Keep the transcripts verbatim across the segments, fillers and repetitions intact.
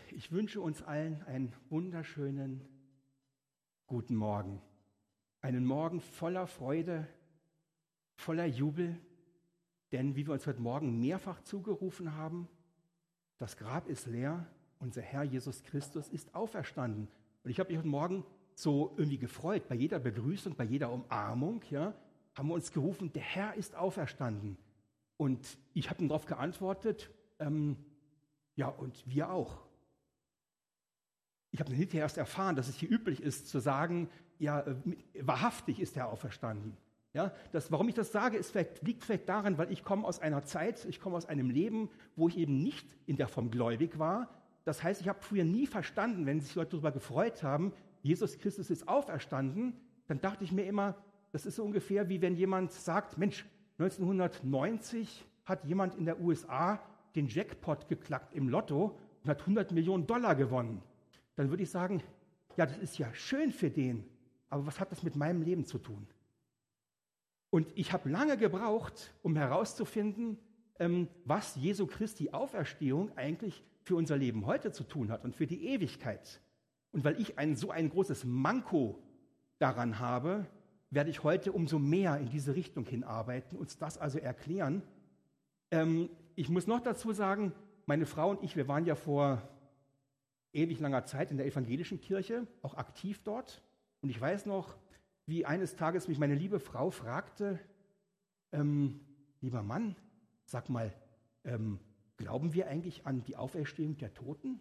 Ich wünsche uns allen einen wunderschönen guten Morgen. Einen Morgen voller Freude, voller Jubel, denn wie wir uns heute Morgen mehrfach zugerufen haben, das Grab ist leer, unser Herr Jesus Christus ist auferstanden. Und ich habe mich heute Morgen so irgendwie gefreut, bei jeder Begrüßung, bei jeder Umarmung, ja, haben wir uns gerufen, der Herr ist auferstanden. Und ich habe ihm darauf geantwortet, ähm, ja, und wir auch. Ich habe dann hinterher erst erfahren, dass es hier üblich ist, zu sagen, ja, wahrhaftig ist er auferstanden. Ja, das, warum ich das sage, ist vielleicht, liegt vielleicht daran, weil ich komme aus einer Zeit, ich komme aus einem Leben, wo ich eben nicht in der Form gläubig war. Das heißt, ich habe früher nie verstanden, wenn sich Leute darüber gefreut haben, Jesus Christus ist auferstanden, dann dachte ich mir immer, das ist so ungefähr wie wenn jemand sagt, Mensch, neunzehnhundertneunzig hat jemand in der U S A den Jackpot geknackt im Lotto und hat hundert Millionen Dollar gewonnen. Dann würde ich sagen, ja, das ist ja schön für den, aber was hat das mit meinem Leben zu tun? Und ich habe lange gebraucht, um herauszufinden, ähm, was Jesu Christi Auferstehung eigentlich für unser Leben heute zu tun hat und für die Ewigkeit. Und weil ich ein, so ein großes Manko daran habe, werde ich heute umso mehr in diese Richtung hinarbeiten, uns das also erklären. Ähm, ich muss noch dazu sagen, meine Frau und ich, wir waren ja vor ewig langer Zeit in der evangelischen Kirche, auch aktiv dort. Und ich weiß noch, wie eines Tages mich meine liebe Frau fragte, ähm, lieber Mann, sag mal, ähm, glauben wir eigentlich an die Auferstehung der Toten?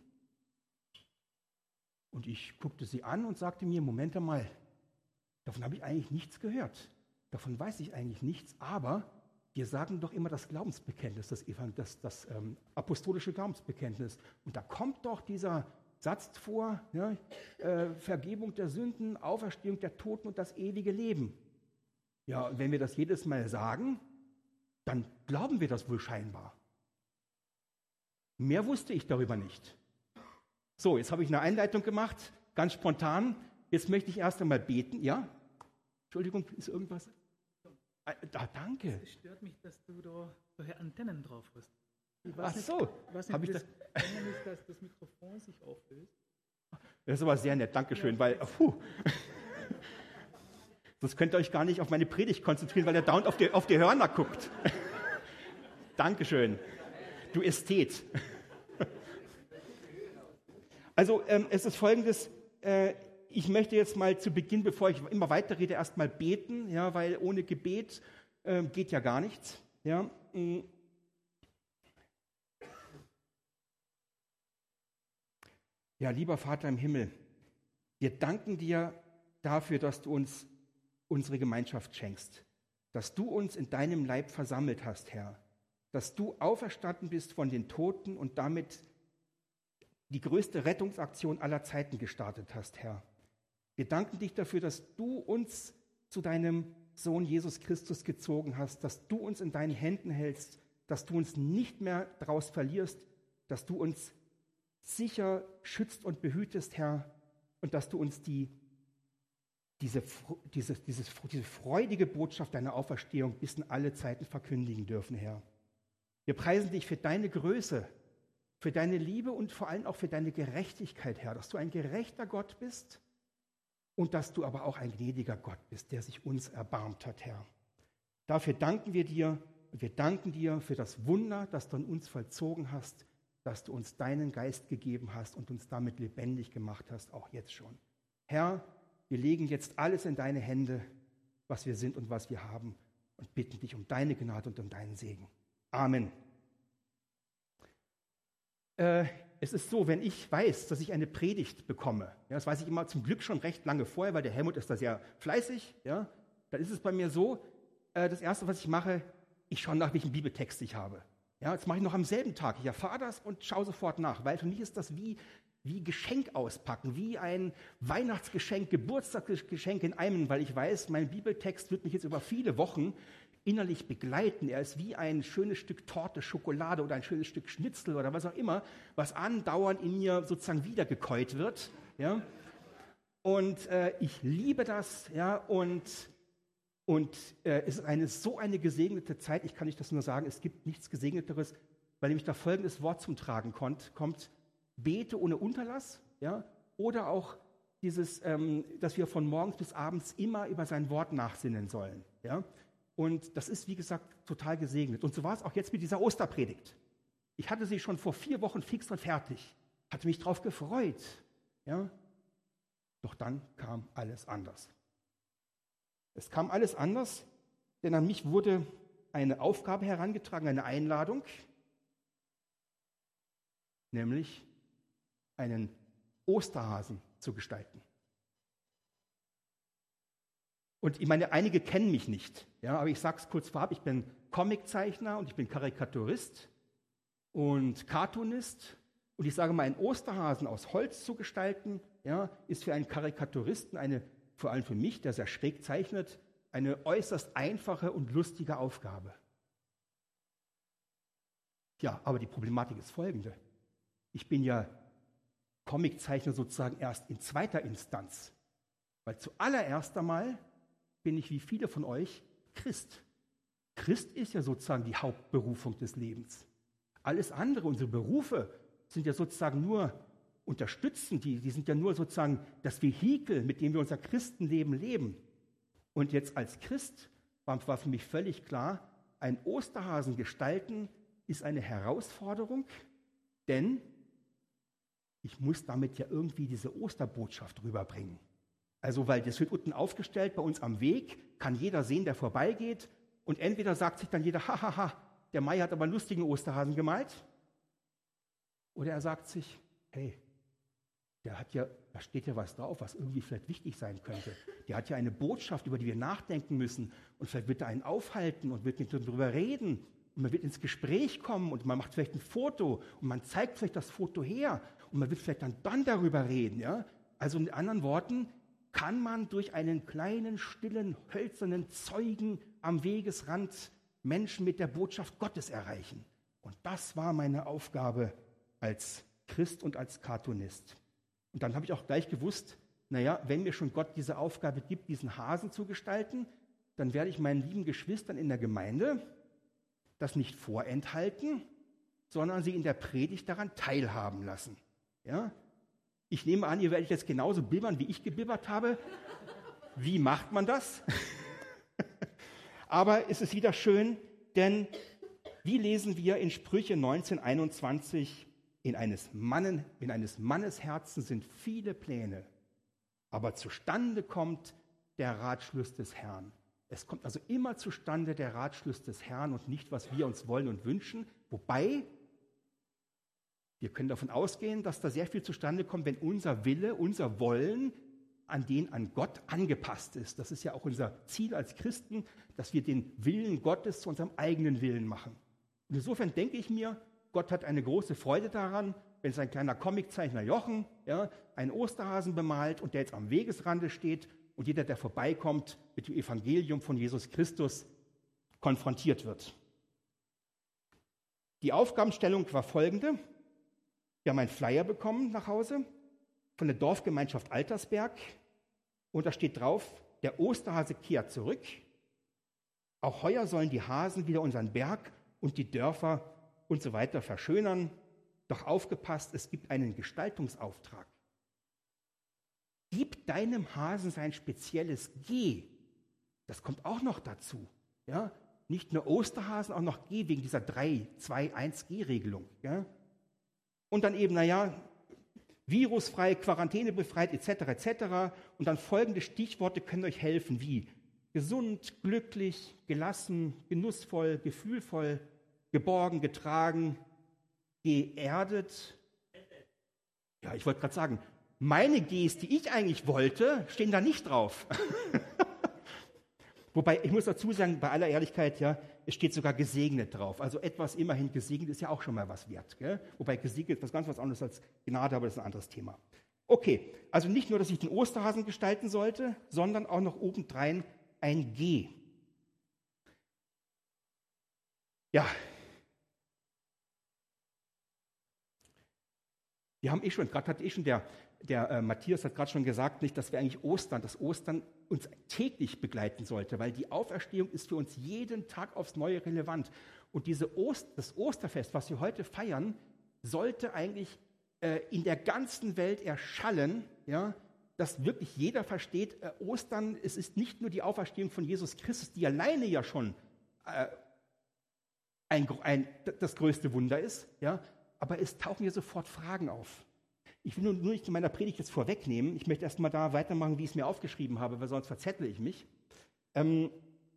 Und ich guckte sie an und sagte mir, Moment einmal, davon habe ich eigentlich nichts gehört. Davon weiß ich eigentlich nichts, aber wir sagen doch immer das Glaubensbekenntnis, das, das, das ähm, apostolische Glaubensbekenntnis. Und da kommt doch dieser Satz vor, ja, äh, Vergebung der Sünden, Auferstehung der Toten und das ewige Leben. Ja, und wenn wir das jedes Mal sagen, dann glauben wir das wohl scheinbar. Mehr wusste ich darüber nicht. So, jetzt habe ich eine Einleitung gemacht, ganz spontan. Jetzt möchte ich erst einmal beten. Ja? Entschuldigung, ist irgendwas? Ah, danke. Es stört mich, dass du da solche Antennen drauf hast. Ach so. Ich weiß nicht, Hab wie ich das da ist, dass das Mikrofon sich auflöst. Das ist aber sehr nett, Dankeschön, Ja. weil, puh. Sonst könnt ihr euch gar nicht auf meine Predigt konzentrieren, weil ihr dauernd auf die, auf die Hörner guckt. Dankeschön, du Ästhet. Also ähm, es ist Folgendes, äh, ich möchte jetzt mal zu Beginn, bevor ich immer weiterrede, erst mal beten, ja, weil ohne Gebet äh, geht ja gar nichts. Ja. Ja, lieber Vater im Himmel, wir danken dir dafür, dass du uns unsere Gemeinschaft schenkst, dass du uns in deinem Leib versammelt hast, Herr, dass du auferstanden bist von den Toten und damit die größte Rettungsaktion aller Zeiten gestartet hast, Herr. Wir danken dich dafür, dass du uns zu deinem Sohn Jesus Christus gezogen hast, dass du uns in deinen Händen hältst, dass du uns nicht mehr draus verlierst, dass du uns sicher schützt und behütest, Herr, und dass du uns die, diese, diese, diese, diese freudige Botschaft deiner Auferstehung bis in alle Zeiten verkündigen dürfen, Herr. Wir preisen dich für deine Größe, für deine Liebe und vor allem auch für deine Gerechtigkeit, Herr, dass du ein gerechter Gott bist und dass du aber auch ein gnädiger Gott bist, der sich uns erbarmt hat, Herr. Dafür danken wir dir und wir danken dir für das Wunder, das du an uns vollzogen hast, dass du uns deinen Geist gegeben hast und uns damit lebendig gemacht hast, auch jetzt schon. Herr, wir legen jetzt alles in deine Hände, was wir sind und was wir haben, und bitten dich um deine Gnade und um deinen Segen. Amen. Äh, es ist so, wenn ich weiß, dass ich eine Predigt bekomme, ja, das weiß ich immer zum Glück schon recht lange vorher, weil der Helmut ist da sehr fleißig, ja, dann ist es bei mir so, äh, das Erste, was ich mache, ich schaue nach, welchen Bibeltext ich habe. Ja, das mache ich noch am selben Tag. Ich erfahre das und schaue sofort nach, weil für mich ist das wie, wie Geschenk auspacken, wie ein Weihnachtsgeschenk, Geburtstagsgeschenk in einem, weil ich weiß, mein Bibeltext wird mich jetzt über viele Wochen innerlich begleiten. Er ist wie ein schönes Stück Torte, Schokolade oder ein schönes Stück Schnitzel oder was auch immer, was andauernd in mir sozusagen wiedergekäut wird. Ja? Und äh, ich liebe das, ja, und Und äh, es ist eine, so eine gesegnete Zeit, ich kann nicht das nur sagen, es gibt nichts Gesegneteres, weil nämlich da folgendes Wort zum Tragen kommt, kommt bete ohne Unterlass, ja, oder auch dieses, ähm, dass wir von morgens bis abends immer über sein Wort nachsinnen sollen. Ja. Und das ist, wie gesagt, total gesegnet. Und so war es auch jetzt mit dieser Osterpredigt. Ich hatte sie schon vor vier Wochen fix und fertig, hatte mich drauf gefreut. Ja. Doch dann kam alles anders. Es kam alles anders, denn an mich wurde eine Aufgabe herangetragen, eine Einladung, nämlich einen Osterhasen zu gestalten. Und ich meine, einige kennen mich nicht, ja, aber ich sage es kurz vorab, ich bin Comiczeichner und ich bin Karikaturist und Cartoonist. Und ich sage mal, einen Osterhasen aus Holz zu gestalten, ja, ist für einen Karikaturisten, eine, vor allem für mich, der sehr schräg zeichnet, eine äußerst einfache und lustige Aufgabe. Ja, aber die Problematik ist folgende. Ich bin ja Comiczeichner sozusagen erst in zweiter Instanz. Weil zuallererst einmal bin ich, wie viele von euch, Christ. Christ ist ja sozusagen die Hauptberufung des Lebens. Alles andere, unsere Berufe, sind ja sozusagen nur unterstützend, die, die sind ja nur sozusagen das Vehikel, mit dem wir unser Christenleben leben. Und jetzt als Christ war, war für mich völlig klar, ein Osterhasen gestalten ist eine Herausforderung, denn ich muss damit ja irgendwie diese Osterbotschaft rüberbringen. Also, weil das wird unten aufgestellt bei uns am Weg, kann jeder sehen, der vorbeigeht. Und entweder sagt sich dann jeder, hahaha, der Mai hat aber einen lustigen Osterhasen gemalt. Oder er sagt sich, hey, der hat ja, da steht ja was drauf, was irgendwie vielleicht wichtig sein könnte. Der hat ja eine Botschaft, über die wir nachdenken müssen. Und vielleicht wird er einen aufhalten und wird mit ihm darüber reden. Und man wird ins Gespräch kommen und man macht vielleicht ein Foto und man zeigt vielleicht das Foto her. Und man wird vielleicht dann, dann darüber reden. Ja? Also mit anderen Worten, kann man durch einen kleinen, stillen, hölzernen Zeugen am Wegesrand Menschen mit der Botschaft Gottes erreichen. Und das war meine Aufgabe als Christ und als Cartoonist. Und dann habe ich auch gleich gewusst, naja, wenn mir schon Gott diese Aufgabe gibt, diesen Hasen zu gestalten, dann werde ich meinen lieben Geschwistern in der Gemeinde das nicht vorenthalten, sondern sie in der Predigt daran teilhaben lassen. Ja? Ich nehme an, ihr werdet jetzt genauso bibbern, wie ich gebibbert habe. Wie macht man das? Aber es ist wieder schön, denn wie lesen wir in Sprüche neunzehn einundzwanzig, in eines, Mannen, in eines Mannes Herzen sind viele Pläne, aber zustande kommt der Ratschluss des Herrn. Es kommt also immer zustande der Ratschluss des Herrn und nicht, was wir uns wollen und wünschen, wobei wir können davon ausgehen, dass da sehr viel zustande kommt, wenn unser Wille, unser Wollen an den an Gott angepasst ist. Das ist ja auch unser Ziel als Christen, dass wir den Willen Gottes zu unserem eigenen Willen machen. Und insofern denke ich mir, Gott hat eine große Freude daran, wenn sein kleiner Comiczeichner Jochen ja, einen Osterhasen bemalt und der jetzt am Wegesrande steht und jeder, der vorbeikommt, mit dem Evangelium von Jesus Christus konfrontiert wird. Die Aufgabenstellung war folgende. Wir haben einen Flyer bekommen nach Hause von der Dorfgemeinschaft Altersberg und da steht drauf, der Osterhase kehrt zurück. Auch heuer sollen die Hasen wieder unseren Berg und die Dörfer und so weiter verschönern. Doch aufgepasst, es gibt einen Gestaltungsauftrag. Gib deinem Hasen sein spezielles G. Das kommt auch noch dazu. Ja? Nicht nur Osterhasen, auch noch G wegen dieser drei zwei eins G-Regelung. Ja? Und dann eben, naja, virusfrei, quarantänebefreit, et cetera et cetera. Und dann folgende Stichworte können euch helfen, wie gesund, glücklich, gelassen, genussvoll, gefühlvoll, geborgen, getragen, geerdet. Ja, ich wollte gerade sagen, meine Gs, die ich eigentlich wollte, stehen da nicht drauf. Wobei, ich muss dazu sagen, bei aller Ehrlichkeit, ja, es steht sogar gesegnet drauf. Also etwas immerhin gesegnet ist ja auch schon mal was wert. Gell? Wobei gesegnet was ganz was anderes als Gnade, aber das ist ein anderes Thema. Okay, also nicht nur, dass ich den Osterhasen gestalten sollte, sondern auch noch obendrein ein G. Ja. Wir haben eh schon, gerade hat eh schon der, der äh, Matthias hat gerade schon gesagt, nicht, dass wir eigentlich Ostern, dass Ostern uns täglich begleiten sollte, weil die Auferstehung ist für uns jeden Tag aufs Neue relevant. Und diese Ost, das Osterfest, was wir heute feiern, sollte eigentlich äh, in der ganzen Welt erschallen, ja, dass wirklich jeder versteht, äh, Ostern, es ist nicht nur die Auferstehung von Jesus Christus, die alleine ja schon äh, ein, ein, das größte Wunder ist, ja, aber es tauchen hier sofort Fragen auf. Ich will nur, nur nicht in meiner Predigt jetzt vorwegnehmen, ich möchte erst mal da weitermachen, wie ich es mir aufgeschrieben habe, weil sonst verzettle ich mich. Ähm,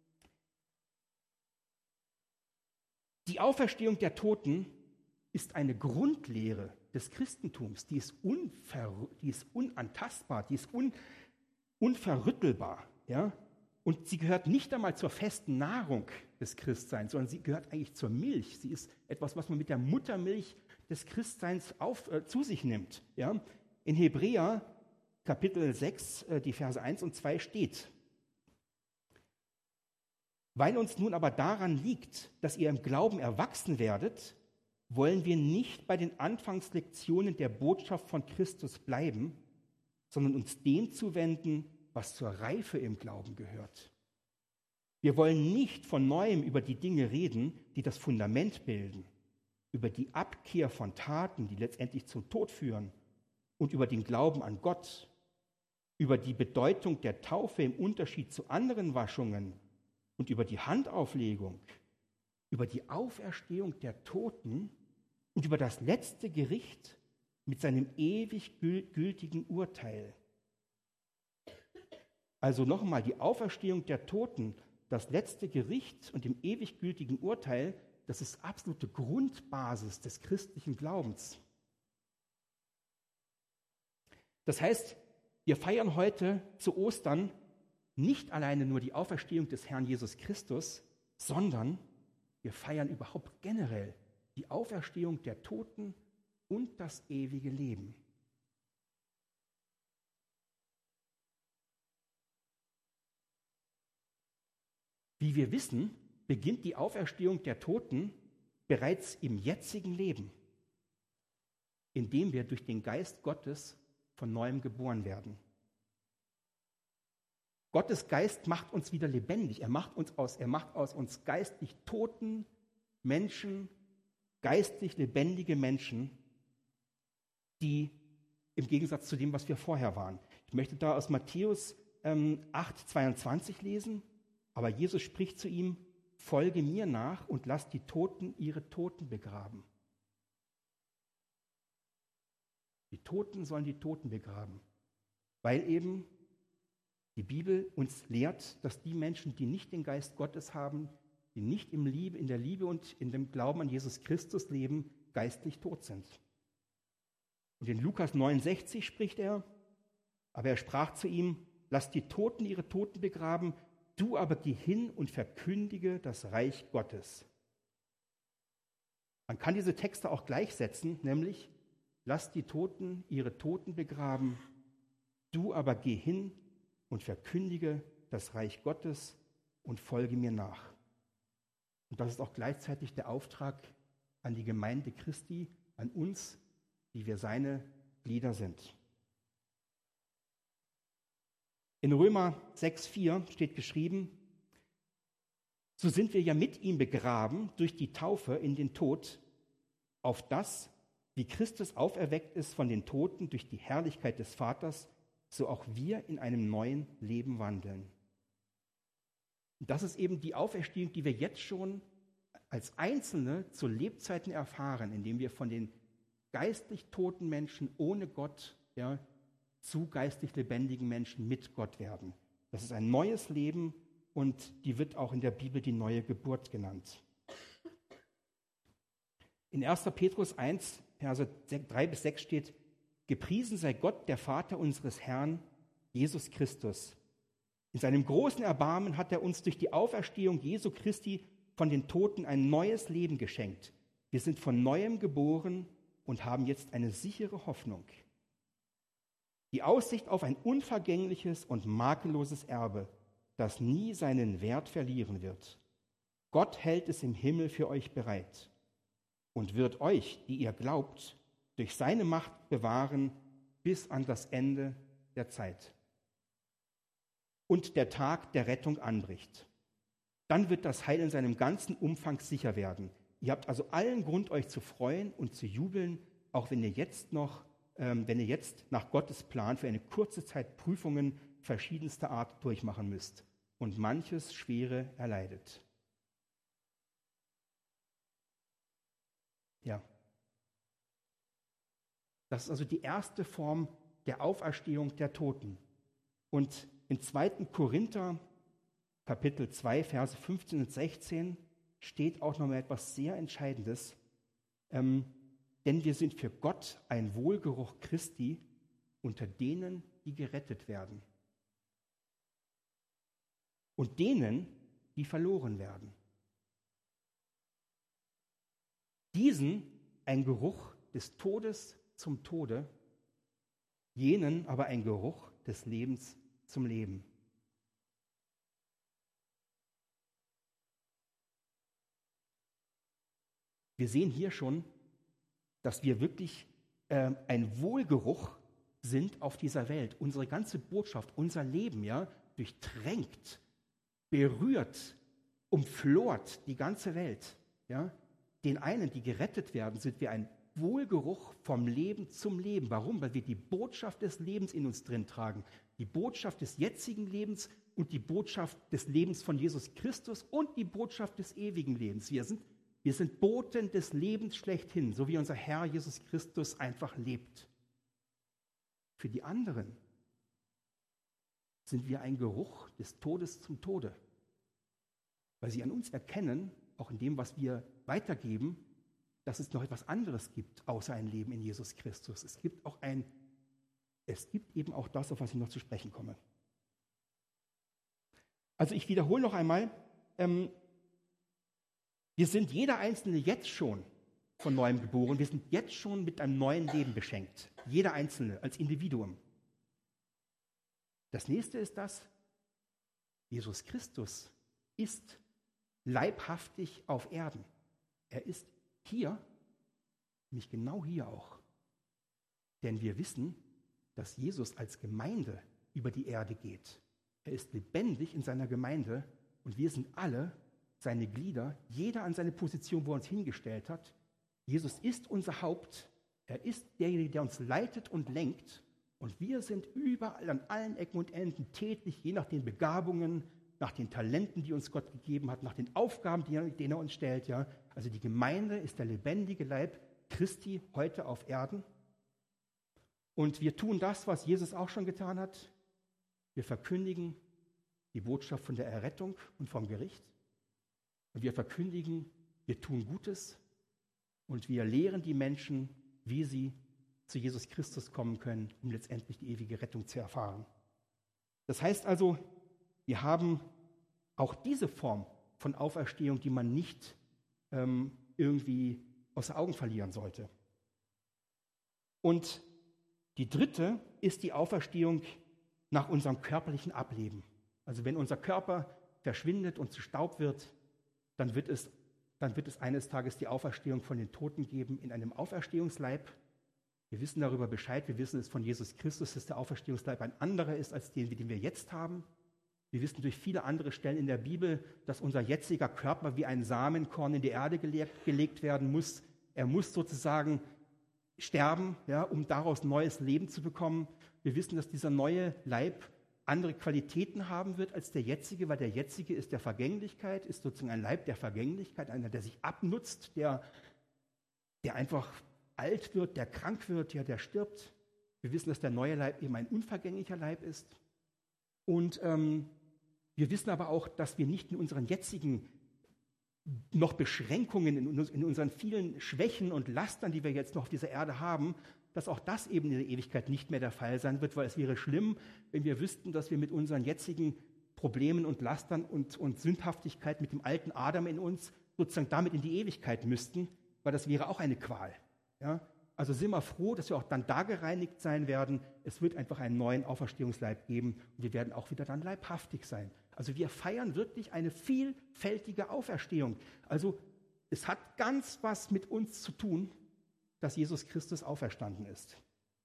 die Auferstehung der Toten ist eine Grundlehre des Christentums, die ist, unver, die ist unantastbar, die ist un, unverrüttelbar. Ja? Und sie gehört nicht einmal zur festen Nahrung des Christseins, sondern sie gehört eigentlich zur Milch. Sie ist etwas, was man mit der Muttermilch des Christseins auf, äh, zu sich nimmt. Ja? In Hebräer Kapitel sechs, äh, die Verse eins und zwei steht: Weil uns nun aber daran liegt, dass ihr im Glauben erwachsen werdet, wollen wir nicht bei den Anfangslektionen der Botschaft von Christus bleiben, sondern uns dem zuwenden, was zur Reife im Glauben gehört. Wir wollen nicht von Neuem über die Dinge reden, die das Fundament bilden, über die Abkehr von Taten, die letztendlich zum Tod führen, und über den Glauben an Gott, über die Bedeutung der Taufe im Unterschied zu anderen Waschungen und über die Handauflegung, über die Auferstehung der Toten und über das letzte Gericht mit seinem ewig gültigen Urteil. Also nochmal, die Auferstehung der Toten, das letzte Gericht und dem ewig gültigen Urteil, das ist absolute Grundbasis des christlichen Glaubens. Das heißt, wir feiern heute zu Ostern nicht alleine nur die Auferstehung des Herrn Jesus Christus, sondern wir feiern überhaupt generell die Auferstehung der Toten und das ewige Leben. Wie wir wissen, beginnt die Auferstehung der Toten bereits im jetzigen Leben, indem wir durch den Geist Gottes von neuem geboren werden. Gottes Geist macht uns wieder lebendig. Er macht uns aus, er macht aus uns geistlich toten Menschen, geistlich lebendige Menschen, die im Gegensatz zu dem, was wir vorher waren. Ich möchte da aus Matthäus ähm, acht, zweiundzwanzig lesen. Aber Jesus spricht zu ihm: Folge mir nach und lass die Toten ihre Toten begraben. Die Toten sollen die Toten begraben, weil eben die Bibel uns lehrt, dass die Menschen, die nicht den Geist Gottes haben, die nicht im Liebe, in der Liebe und in dem Glauben an Jesus Christus leben, geistlich tot sind. Und in Lukas neunundsechzig spricht er: Aber er sprach zu ihm: Lass die Toten ihre Toten begraben, du aber geh hin und verkündige das Reich Gottes. Man kann diese Texte auch gleichsetzen, nämlich: Lass die Toten ihre Toten begraben, du aber geh hin und verkündige das Reich Gottes und folge mir nach. Und das ist auch gleichzeitig der Auftrag an die Gemeinde Christi, an uns, die wir seine Glieder sind. In Römer sechs, vier steht geschrieben: So sind wir ja mit ihm begraben durch die Taufe in den Tod, auf das, wie Christus auferweckt ist von den Toten durch die Herrlichkeit des Vaters, so auch wir in einem neuen Leben wandeln. Und das ist eben die Auferstehung, die wir jetzt schon als Einzelne zu Lebzeiten erfahren, indem wir von den geistlich toten Menschen ohne Gott, ja, zu geistig lebendigen Menschen mit Gott werden. Das ist ein neues Leben und die wird auch in der Bibel die neue Geburt genannt. In erster Petrus eins, Verse drei bis sechs steht: Gepriesen sei Gott, der Vater unseres Herrn, Jesus Christus. In seinem großen Erbarmen hat er uns durch die Auferstehung Jesu Christi von den Toten ein neues Leben geschenkt. Wir sind von Neuem geboren und haben jetzt eine sichere Hoffnung. Die Aussicht auf ein unvergängliches und makelloses Erbe, das nie seinen Wert verlieren wird. Gott hält es im Himmel für euch bereit und wird euch, die ihr glaubt, durch seine Macht bewahren bis an das Ende der Zeit. Und der Tag der Rettung anbricht. Dann wird das Heil in seinem ganzen Umfang sicher werden. Ihr habt also allen Grund, euch zu freuen und zu jubeln, auch wenn ihr jetzt noch, ähm, wenn ihr jetzt nach Gottes Plan für eine kurze Zeit Prüfungen verschiedenster Art durchmachen müsst und manches Schwere erleidet. Ja. Das ist also die erste Form der Auferstehung der Toten. Und in zweiten Korinther, Kapitel zwei, Verse fünfzehn und sechzehn, steht auch nochmal etwas sehr Entscheidendes. Ähm, denn wir sind für Gott ein Wohlgeruch Christi unter denen, die gerettet werden. Und denen, die verloren werden. Diesen ein Geruch des Todes zum Tode, jenen aber ein Geruch des Lebens zum Leben. Wir sehen hier schon, dass wir wirklich äh, ein Wohlgeruch sind auf dieser Welt. Unsere ganze Botschaft, unser Leben, ja, durchtränkt, berührt, umflort die ganze Welt. Ja. Den einen, die gerettet werden, sind wir ein Wohlgeruch vom Leben zum Leben. Warum? Weil wir die Botschaft des Lebens in uns drin tragen. Die Botschaft des jetzigen Lebens und die Botschaft des Lebens von Jesus Christus und die Botschaft des ewigen Lebens. Wir sind, wir sind Boten des Lebens schlechthin, so wie unser Herr Jesus Christus einfach lebt. Für die anderen sind wir ein Geruch des Todes zum Tode, weil sie an uns erkennen, auch in dem, was wir weitergeben, dass es noch etwas anderes gibt, außer ein Leben in Jesus Christus. Es gibt auch ein, es gibt eben auch das, auf was ich noch zu sprechen komme. Also ich wiederhole noch einmal, ähm, wir sind jeder Einzelne jetzt schon von Neuem geboren. Wir sind jetzt schon mit einem neuen Leben beschenkt. Jeder Einzelne als Individuum. Das nächste ist das, Jesus Christus ist leibhaftig auf Erden. Er ist hier, nämlich genau hier auch. Denn wir wissen, dass Jesus als Gemeinde über die Erde geht. Er ist lebendig in seiner Gemeinde und wir sind alle seine Glieder, jeder an seine Position, wo er uns hingestellt hat. Jesus ist unser Haupt, er ist derjenige, der uns leitet und lenkt und wir sind überall an allen Ecken und Enden tätig, je nach den Begabungen, nach den Talenten, die uns Gott gegeben hat, nach den Aufgaben, die er, denen er uns stellt. Ja. Also die Gemeinde ist der lebendige Leib Christi heute auf Erden. Und wir tun das, was Jesus auch schon getan hat. Wir verkündigen die Botschaft von der Errettung und vom Gericht. Und wir verkündigen, wir tun Gutes. Und wir lehren die Menschen, wie sie zu Jesus Christus kommen können, um letztendlich die ewige Rettung zu erfahren. Das heißt also, wir haben auch diese Form von Auferstehung, die man nicht ähm, irgendwie außer Augen verlieren sollte. Und die dritte ist die Auferstehung nach unserem körperlichen Ableben. Also wenn unser Körper verschwindet und zu Staub wird, dann wird es, dann wird es eines Tages die Auferstehung von den Toten geben in einem Auferstehungsleib. Wir wissen darüber Bescheid, wir wissen es von Jesus Christus, dass der Auferstehungsleib ein anderer ist als den, den wir jetzt haben. Wir wissen durch viele andere Stellen in der Bibel, dass unser jetziger Körper wie ein Samenkorn in die Erde gelegt, gelegt werden muss. Er muss sozusagen sterben, ja, um daraus neues Leben zu bekommen. Wir wissen, dass dieser neue Leib andere Qualitäten haben wird als der jetzige, weil der jetzige ist der Vergänglichkeit, ist sozusagen ein Leib der Vergänglichkeit, einer, der sich abnutzt, der, der einfach alt wird, der krank wird, ja, der stirbt. Wir wissen, dass der neue Leib eben ein unvergänglicher Leib ist. Und ähm, wir wissen aber auch, dass wir nicht in unseren jetzigen noch Beschränkungen, in, in unseren vielen Schwächen und Lastern, die wir jetzt noch auf dieser Erde haben, dass auch das eben in der Ewigkeit nicht mehr der Fall sein wird, weil es wäre schlimm, wenn wir wüssten, dass wir mit unseren jetzigen Problemen und Lastern und, und Sündhaftigkeit mit dem alten Adam in uns sozusagen damit in die Ewigkeit müssten, weil das wäre auch eine Qual. Ja? Also sind wir froh, dass wir auch dann da gereinigt sein werden. Es wird einfach einen neuen Auferstehungsleib geben und wir werden auch wieder dann leibhaftig sein. Also wir feiern wirklich eine vielfältige Auferstehung. Also es hat ganz was mit uns zu tun, dass Jesus Christus auferstanden ist.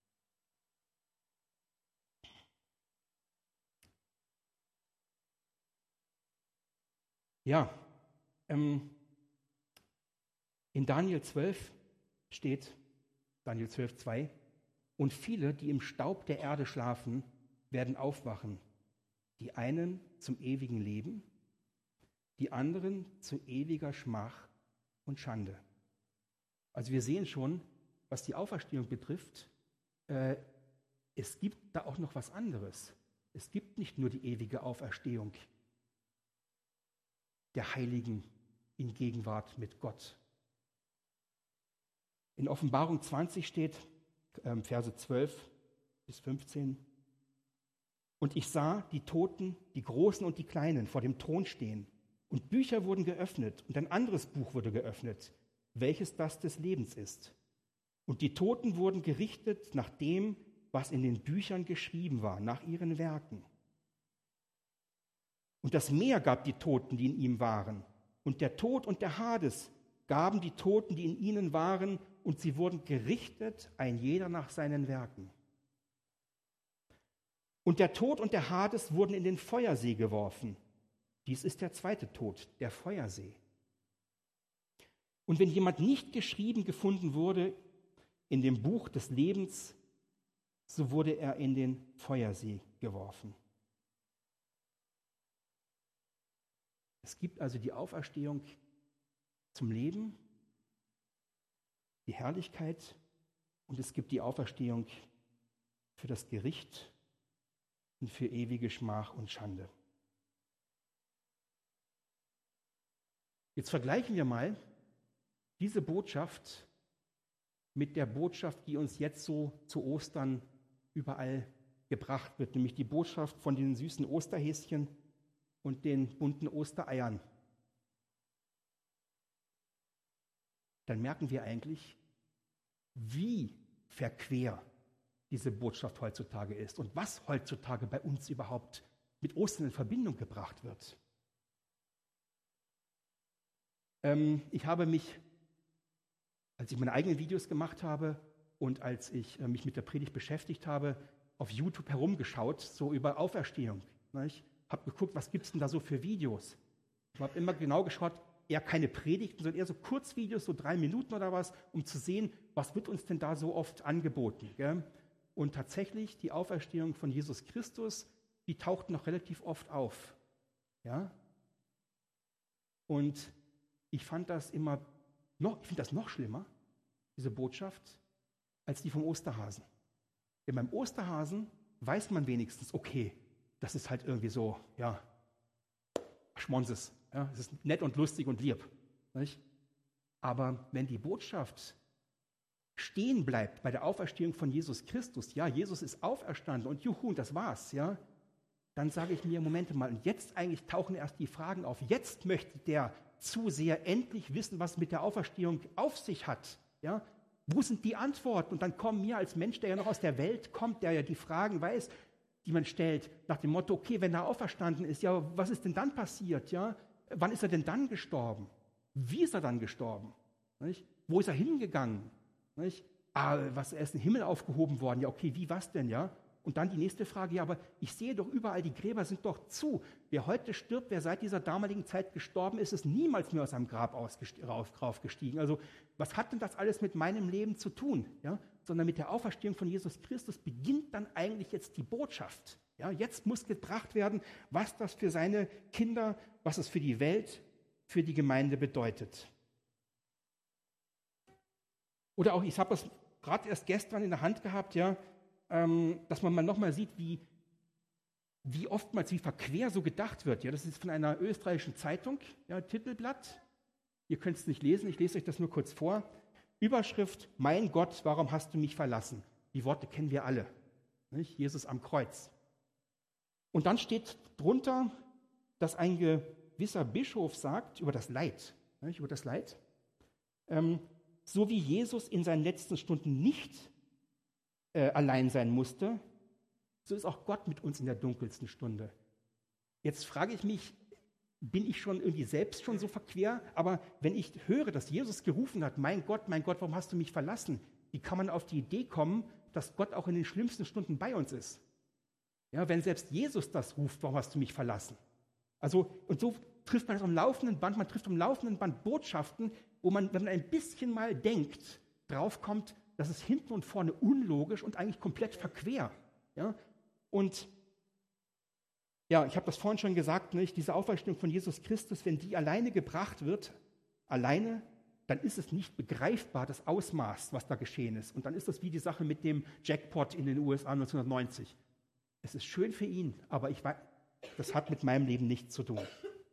Ja, ähm, in Daniel zwölf steht, Daniel zwölf, zwei. Und viele, die im Staub der Erde schlafen, werden aufwachen. Die einen zum ewigen Leben, die anderen zu ewiger Schmach und Schande. Also wir sehen schon, was die Auferstehung betrifft, äh, es gibt da auch noch was anderes. Es gibt nicht nur die ewige Auferstehung der Heiligen in Gegenwart mit Gott. In Offenbarung zwanzig steht, äh, Verse zwölf bis fünfzehn, und ich sah die Toten, die Großen und die Kleinen, vor dem Thron stehen. Und Bücher wurden geöffnet und ein anderes Buch wurde geöffnet, welches das des Lebens ist. Und die Toten wurden gerichtet nach dem, was in den Büchern geschrieben war, nach ihren Werken. Und das Meer gab die Toten, die in ihm waren. Und der Tod und der Hades gaben die Toten, die in ihnen waren, und sie wurden gerichtet, ein jeder nach seinen Werken. Und der Tod und der Hades wurden in den Feuersee geworfen. Dies ist der zweite Tod, der Feuersee. Und wenn jemand nicht geschrieben gefunden wurde in dem Buch des Lebens, so wurde er in den Feuersee geworfen. Es gibt also die Auferstehung zum Leben, die Herrlichkeit, und es gibt die Auferstehung für das Gericht und für ewige Schmach und Schande. Jetzt vergleichen wir mal diese Botschaft mit der Botschaft, die uns jetzt so zu Ostern überall gebracht wird, nämlich die Botschaft von den süßen Osterhäschen und den bunten Ostereiern. Dann merken wir eigentlich, wie verquer diese Botschaft heutzutage ist und was heutzutage bei uns überhaupt mit Ostern in Verbindung gebracht wird. Ähm, ich habe mich, als ich meine eigenen Videos gemacht habe und als ich äh, mich mit der Predigt beschäftigt habe, auf YouTube herumgeschaut, so über Auferstehung. Ich habe geguckt, was gibt es denn da so für Videos. Ich habe immer genau geschaut, eher keine Predigten, sondern eher so Kurzvideos, so drei Minuten oder was, um zu sehen, was wird uns denn da so oft angeboten. Gell? Und tatsächlich, die Auferstehung von Jesus Christus, die taucht noch relativ oft auf. Ja? Und ich fand das immer noch, ich finde das noch schlimmer, diese Botschaft, als die vom Osterhasen. Denn beim Osterhasen weiß man wenigstens, okay, das ist halt irgendwie so, ja, Schmonses. Ja, es ist nett und lustig und lieb. Nicht? Aber wenn die Botschaft stehen bleibt bei der Auferstehung von Jesus Christus, ja, Jesus ist auferstanden und juhu, das war's, ja, dann sage ich mir, Momente mal, und jetzt eigentlich tauchen erst die Fragen auf. Jetzt möchte der Zuseher endlich wissen, was mit der Auferstehung auf sich hat. Ja? Wo sind die Antworten? Und dann kommen mir als Mensch, der ja noch aus der Welt kommt, der ja die Fragen weiß, die man stellt, nach dem Motto, okay, wenn er auferstanden ist, ja, was ist denn dann passiert? Ja? Wann ist er denn dann gestorben? Wie ist er dann gestorben? Nicht? Wo ist er hingegangen? Nicht? Ah, was, er ist in den Himmel aufgehoben worden. Ja, okay, wie, was denn? Ja? Und dann die nächste Frage, ja, aber ich sehe doch überall, die Gräber sind doch zu. Wer heute stirbt, wer seit dieser damaligen Zeit gestorben ist, ist niemals mehr aus seinem Grab raufgestiegen. Also was hat denn das alles mit meinem Leben zu tun? Ja? Sondern mit der Auferstehung von Jesus Christus beginnt dann eigentlich jetzt die Botschaft. Ja? Jetzt muss gebracht werden, was das für seine Kinder, was es für die Welt, für die Gemeinde bedeutet. Oder auch, ich habe das gerade erst gestern in der Hand gehabt, ja, dass man mal nochmal sieht, wie, wie oftmals, wie verquer so gedacht wird. Ja, das ist von einer österreichischen Zeitung, ja, Titelblatt. Ihr könnt es nicht lesen, ich lese euch das nur kurz vor. Überschrift, mein Gott, warum hast du mich verlassen? Die Worte kennen wir alle. Nicht? Jesus am Kreuz. Und dann steht drunter, dass ein gewisser Bischof sagt über das Leid, nicht? über das Leid, ähm, so wie Jesus in seinen letzten Stunden nicht Äh, allein sein musste, so ist auch Gott mit uns in der dunkelsten Stunde. Jetzt frage ich mich, bin ich schon irgendwie selbst schon so verquer? Aber wenn ich höre, dass Jesus gerufen hat, mein Gott, mein Gott, warum hast du mich verlassen? Wie kann man auf die Idee kommen, dass Gott auch in den schlimmsten Stunden bei uns ist? Ja, wenn selbst Jesus das ruft, warum hast du mich verlassen? Also, und so trifft man das am laufenden Band, man trifft am laufenden Band Botschaften, wo man, wenn man ein bisschen mal denkt, draufkommt, das ist hinten und vorne unlogisch und eigentlich komplett verquer. Ja? Und ja, ich habe das vorhin schon gesagt, nicht? Diese Auferstehung von Jesus Christus, wenn die alleine gebracht wird, alleine, dann ist es nicht begreifbar, das Ausmaß, was da geschehen ist. Und dann ist das wie die Sache mit dem Jackpot in den U S A neunzehnhundertneunzig. Es ist schön für ihn, aber ich weiß, das hat mit meinem Leben nichts zu tun.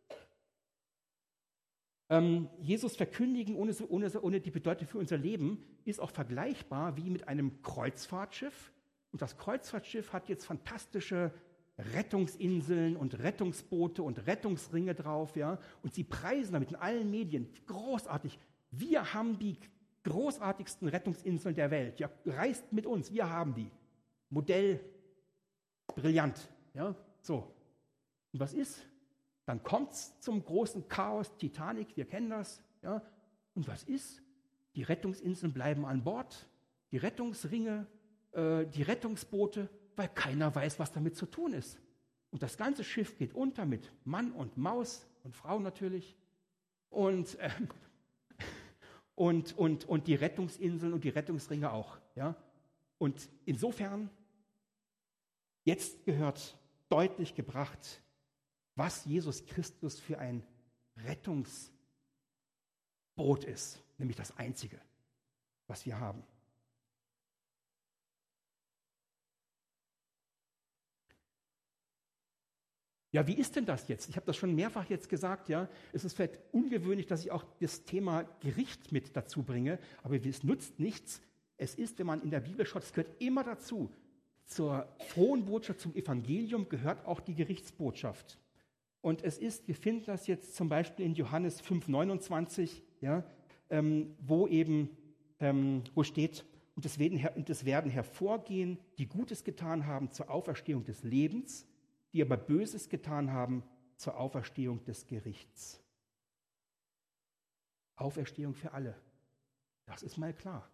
Ähm, Jesus verkündigen ohne, ohne, ohne die Bedeutung für unser Leben ist auch vergleichbar wie mit einem Kreuzfahrtschiff. Und das Kreuzfahrtschiff hat jetzt fantastische Rettungsinseln und Rettungsboote und Rettungsringe drauf, ja, und sie preisen damit in allen Medien, großartig. Wir haben die großartigsten Rettungsinseln der Welt. Ja, reist mit uns, wir haben die. Modell, brillant, ja, so. Und was ist? Dann kommt es zum großen Chaos, Titanic, wir kennen das, ja. Und was ist? Die Rettungsinseln bleiben an Bord, die Rettungsringe, äh, die Rettungsboote, weil keiner weiß, was damit zu tun ist. Und das ganze Schiff geht unter mit Mann und Maus und Frau natürlich. Und, äh, und, und, und die Rettungsinseln und die Rettungsringe auch. Ja? Und insofern, jetzt gehört deutlich gebracht, was Jesus Christus für ein Rettungsboot ist. Nämlich das Einzige, was wir haben. Ja, wie ist denn das jetzt? Ich habe das schon mehrfach jetzt gesagt, ja. Es ist vielleicht ungewöhnlich, dass ich auch das Thema Gericht mit dazu bringe, aber es nutzt nichts. Es ist, wenn man in der Bibel schaut, es gehört immer dazu. Zur frohen Botschaft, zum Evangelium gehört auch die Gerichtsbotschaft. Und es ist, wir finden das jetzt zum Beispiel in Johannes fünf neunundzwanzig, ja, ähm, wo eben, ähm, wo steht, und es, werden, und es werden hervorgehen, die Gutes getan haben zur Auferstehung des Lebens, die aber Böses getan haben zur Auferstehung des Gerichts. Auferstehung für alle. Das ist mal klar.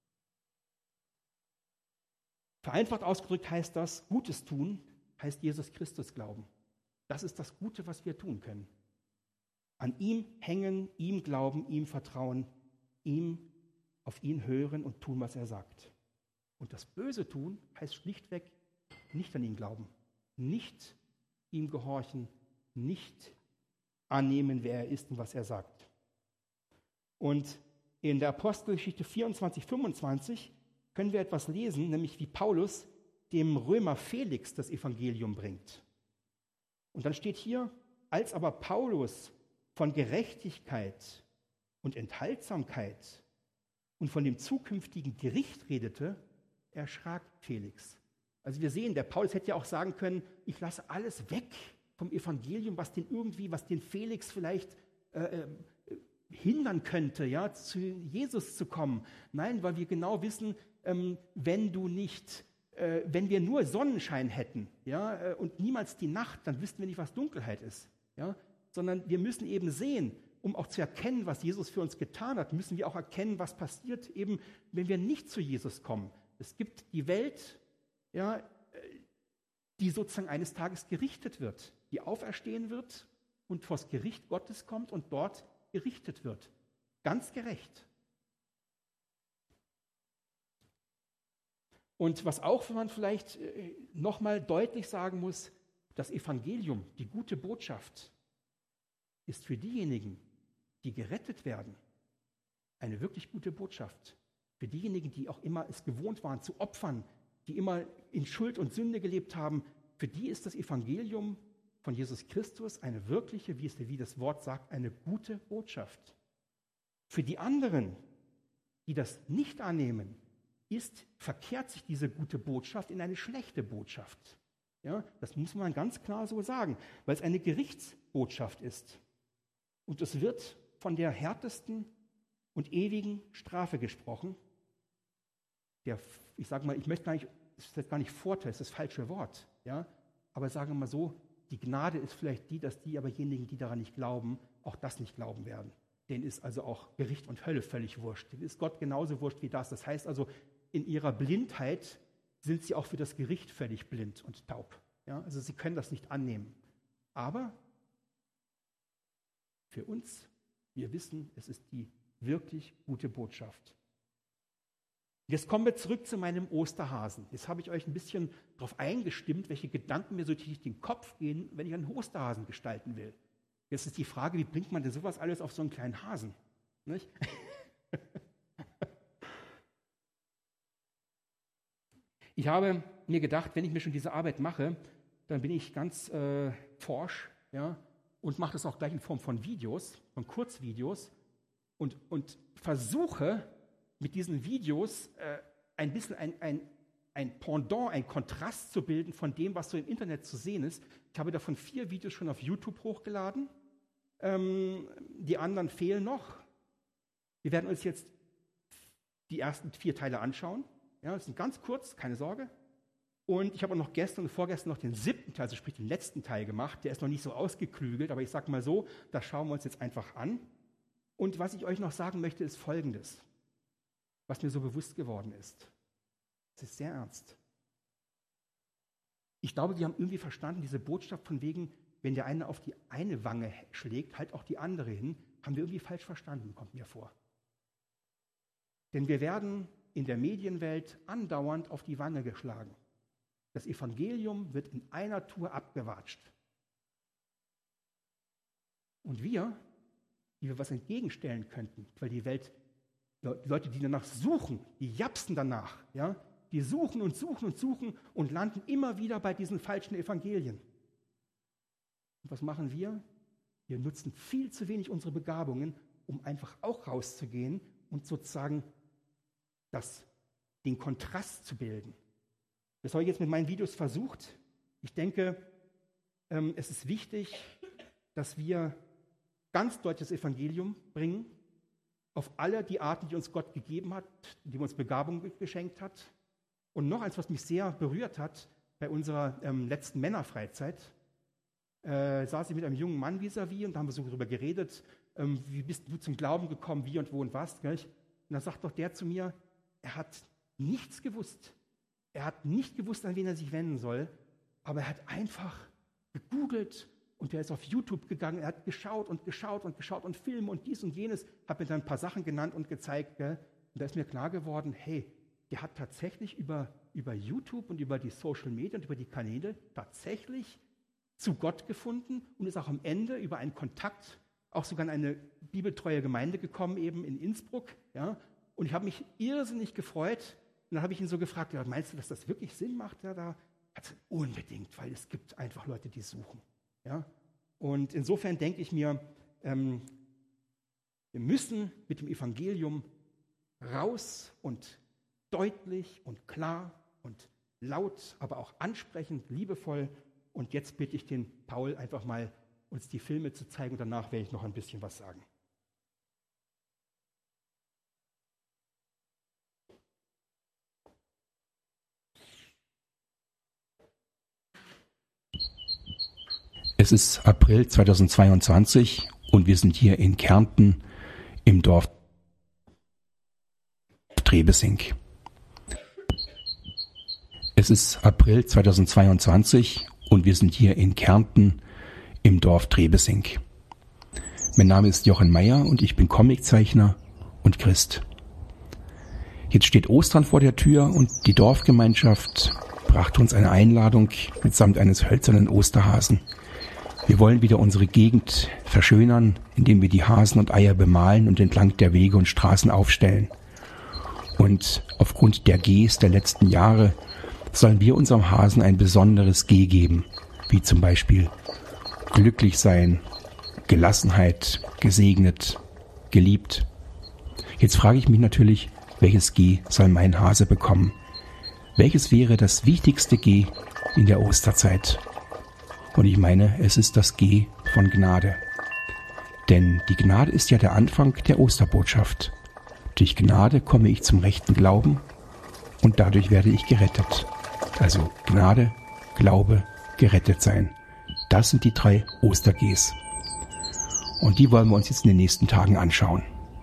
Vereinfacht ausgedrückt heißt das, Gutes tun heißt Jesus Christus glauben. Das ist das Gute, was wir tun können. An ihm hängen, ihm glauben, ihm vertrauen, ihm auf ihn hören und tun, was er sagt. Und das Böse tun heißt schlichtweg nicht an ihn glauben. Nicht ihm gehorchen, nicht annehmen, wer er ist und was er sagt. Und in der Apostelgeschichte vierundzwanzig, fünfundzwanzig können wir etwas lesen, nämlich wie Paulus dem Römer Felix das Evangelium bringt. Und dann steht hier, als aber Paulus von Gerechtigkeit und Enthaltsamkeit und von dem zukünftigen Gericht redete, erschrak Felix. Also wir sehen, der Paulus hätte ja auch sagen können, ich lasse alles weg vom Evangelium, was den irgendwie, was den Felix vielleicht äh, äh, hindern könnte, ja, zu Jesus zu kommen. Nein, weil wir genau wissen, ähm, wenn du nicht, äh, wenn wir nur Sonnenschein hätten, ja, äh, und niemals die Nacht, dann wüssten wir nicht, was Dunkelheit ist, ja, sondern wir müssen eben sehen, um auch zu erkennen, was Jesus für uns getan hat, müssen wir auch erkennen, was passiert, eben, wenn wir nicht zu Jesus kommen. Es gibt die Welt, ja, die sozusagen eines Tages gerichtet wird, die auferstehen wird und vor das Gericht Gottes kommt und dort gerichtet wird. Ganz gerecht. Und was auch man vielleicht nochmal deutlich sagen muss, das Evangelium, die gute Botschaft, ist für diejenigen, die gerettet werden, eine wirklich gute Botschaft. Für diejenigen, die auch immer es gewohnt waren zu opfern, die immer in Schuld und Sünde gelebt haben, für die ist das Evangelium von Jesus Christus eine wirkliche, wie es wie das Wort sagt, eine gute Botschaft. Für die anderen, die das nicht annehmen, ist, verkehrt sich diese gute Botschaft in eine schlechte Botschaft. Ja, das muss man ganz klar so sagen, weil es eine Gerichtsbotschaft ist. Und es wird von der härtesten und ewigen Strafe gesprochen. Der, ich sage mal, ich möchte gar nicht, das ist jetzt gar nicht Vorteil, das ist das falsche Wort. Ja? Aber sagen wir mal so, die Gnade ist vielleicht die, dass die aberjenigen, die daran nicht glauben, auch das nicht glauben werden. Denen ist also auch Gericht und Hölle völlig wurscht. Denen ist Gott genauso wurscht wie das. Das heißt also, in ihrer Blindheit sind sie auch für das Gericht völlig blind und taub. Ja? Also sie können das nicht annehmen. Aber für uns, wir wissen, es ist die wirklich gute Botschaft. Jetzt kommen wir zurück zu meinem Osterhasen. Jetzt habe ich euch ein bisschen darauf eingestimmt, welche Gedanken mir so durch den Kopf gehen, wenn ich einen Osterhasen gestalten will. Jetzt ist die Frage, wie bringt man denn sowas alles auf so einen kleinen Hasen? Nicht? Ich habe mir gedacht, wenn ich mir schon diese Arbeit mache, dann bin ich ganz äh, forsch, ja, und mache das auch gleich in Form von Videos, von Kurzvideos und, und versuche mit diesen Videos äh, ein bisschen ein, ein, ein Pendant, ein Kontrast zu bilden von dem, was so im Internet zu sehen ist. Ich habe davon vier Videos schon auf YouTube hochgeladen. Ähm, die anderen fehlen noch. Wir werden uns jetzt die ersten vier Teile anschauen. Ja, das sind ganz kurz, keine Sorge. Und ich habe auch noch gestern und vorgestern noch den siebten Teil, also sprich den letzten Teil gemacht. Der ist noch nicht so ausgeklügelt, aber ich sage mal so, das schauen wir uns jetzt einfach an. Und was ich euch noch sagen möchte, ist Folgendes, was mir so bewusst geworden ist. Es ist sehr ernst. Ich glaube, wir haben irgendwie verstanden, diese Botschaft von wegen, wenn der eine auf die eine Wange schlägt, halt auch die andere hin, haben wir irgendwie falsch verstanden, kommt mir vor. Denn wir werden in der Medienwelt andauernd auf die Wange geschlagen. Das Evangelium wird in einer Tour abgewatscht. Und wir, die wir was entgegenstellen könnten, weil die Welt, Leute, die danach suchen, die japsen danach, ja, die suchen und suchen und suchen und landen immer wieder bei diesen falschen Evangelien. Und was machen wir? Wir nutzen viel zu wenig unsere Begabungen, um einfach auch rauszugehen und sozusagen das, den Kontrast zu bilden. Das habe ich jetzt mit meinen Videos versucht. Ich denke, ähm, es ist wichtig, dass wir ganz deutliches Evangelium bringen, auf alle die Arten, die uns Gott gegeben hat, die uns Begabung geschenkt hat. Und noch eins, was mich sehr berührt hat, bei unserer ähm, letzten Männerfreizeit, äh, saß ich mit einem jungen Mann vis-à-vis und da haben wir so darüber geredet, ähm, wie bist du zum Glauben gekommen, wie und wo und was. Gell? Und da sagt doch der zu mir, er hat nichts gewusst. Er hat nicht gewusst, an wen er sich wenden soll, aber er hat einfach gegoogelt und er ist auf YouTube gegangen, er hat geschaut und geschaut und geschaut und Filme und dies und jenes, hat mir dann ein paar Sachen genannt und gezeigt. Gell? Und da ist mir klar geworden, hey, der hat tatsächlich über, über YouTube und über die Social Media und über die Kanäle tatsächlich zu Gott gefunden und ist auch am Ende über einen Kontakt auch sogar in eine bibeltreue Gemeinde gekommen, eben in Innsbruck. Ja? Und ich habe mich irrsinnig gefreut. Und dann habe ich ihn so gefragt, ja, meinst du, dass das wirklich Sinn macht? Ja, da hat er unbedingt, weil es gibt einfach Leute, die suchen. Ja? Und insofern denke ich mir, ähm, wir müssen mit dem Evangelium raus und deutlich und klar und laut, aber auch ansprechend, liebevoll. Und jetzt bitte ich den Paul einfach mal, uns die Filme zu zeigen und danach werde ich noch ein bisschen was sagen. Es ist April zweitausendzweiundzwanzig und wir sind hier in Kärnten im Dorf Trebessing. Es ist April zweitausendzweiundzwanzig und wir sind hier in Kärnten im Dorf Trebessing. Mein Name ist Jochen Meyer und ich bin Comiczeichner und Christ. Jetzt steht Ostern vor der Tür und die Dorfgemeinschaft brachte uns eine Einladung mitsamt eines hölzernen Osterhasen. Wir wollen wieder unsere Gegend verschönern, indem wir die Hasen und Eier bemalen und entlang der Wege und Straßen aufstellen. Und aufgrund der Gs der letzten Jahre sollen wir unserem Hasen ein besonderes G geben, wie zum Beispiel glücklich sein, Gelassenheit, gesegnet, geliebt. Jetzt frage ich mich natürlich, welches G soll mein Hase bekommen? Welches wäre das wichtigste G in der Osterzeit? Und ich meine, es ist das G von Gnade. Denn die Gnade ist ja der Anfang der Osterbotschaft. Durch Gnade komme ich zum rechten Glauben und dadurch werde ich gerettet. Also Gnade, Glaube, gerettet sein. Das sind die drei Oster-Gs. Und die wollen wir uns jetzt in den nächsten Tagen anschauen.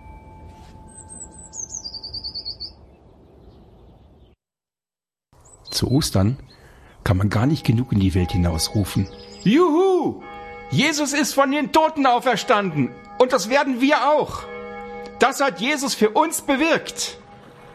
Zu Ostern kann man gar nicht genug in die Welt hinausrufen. Juhu! Jesus ist von den Toten auferstanden und das werden wir auch. Das hat Jesus für uns bewirkt.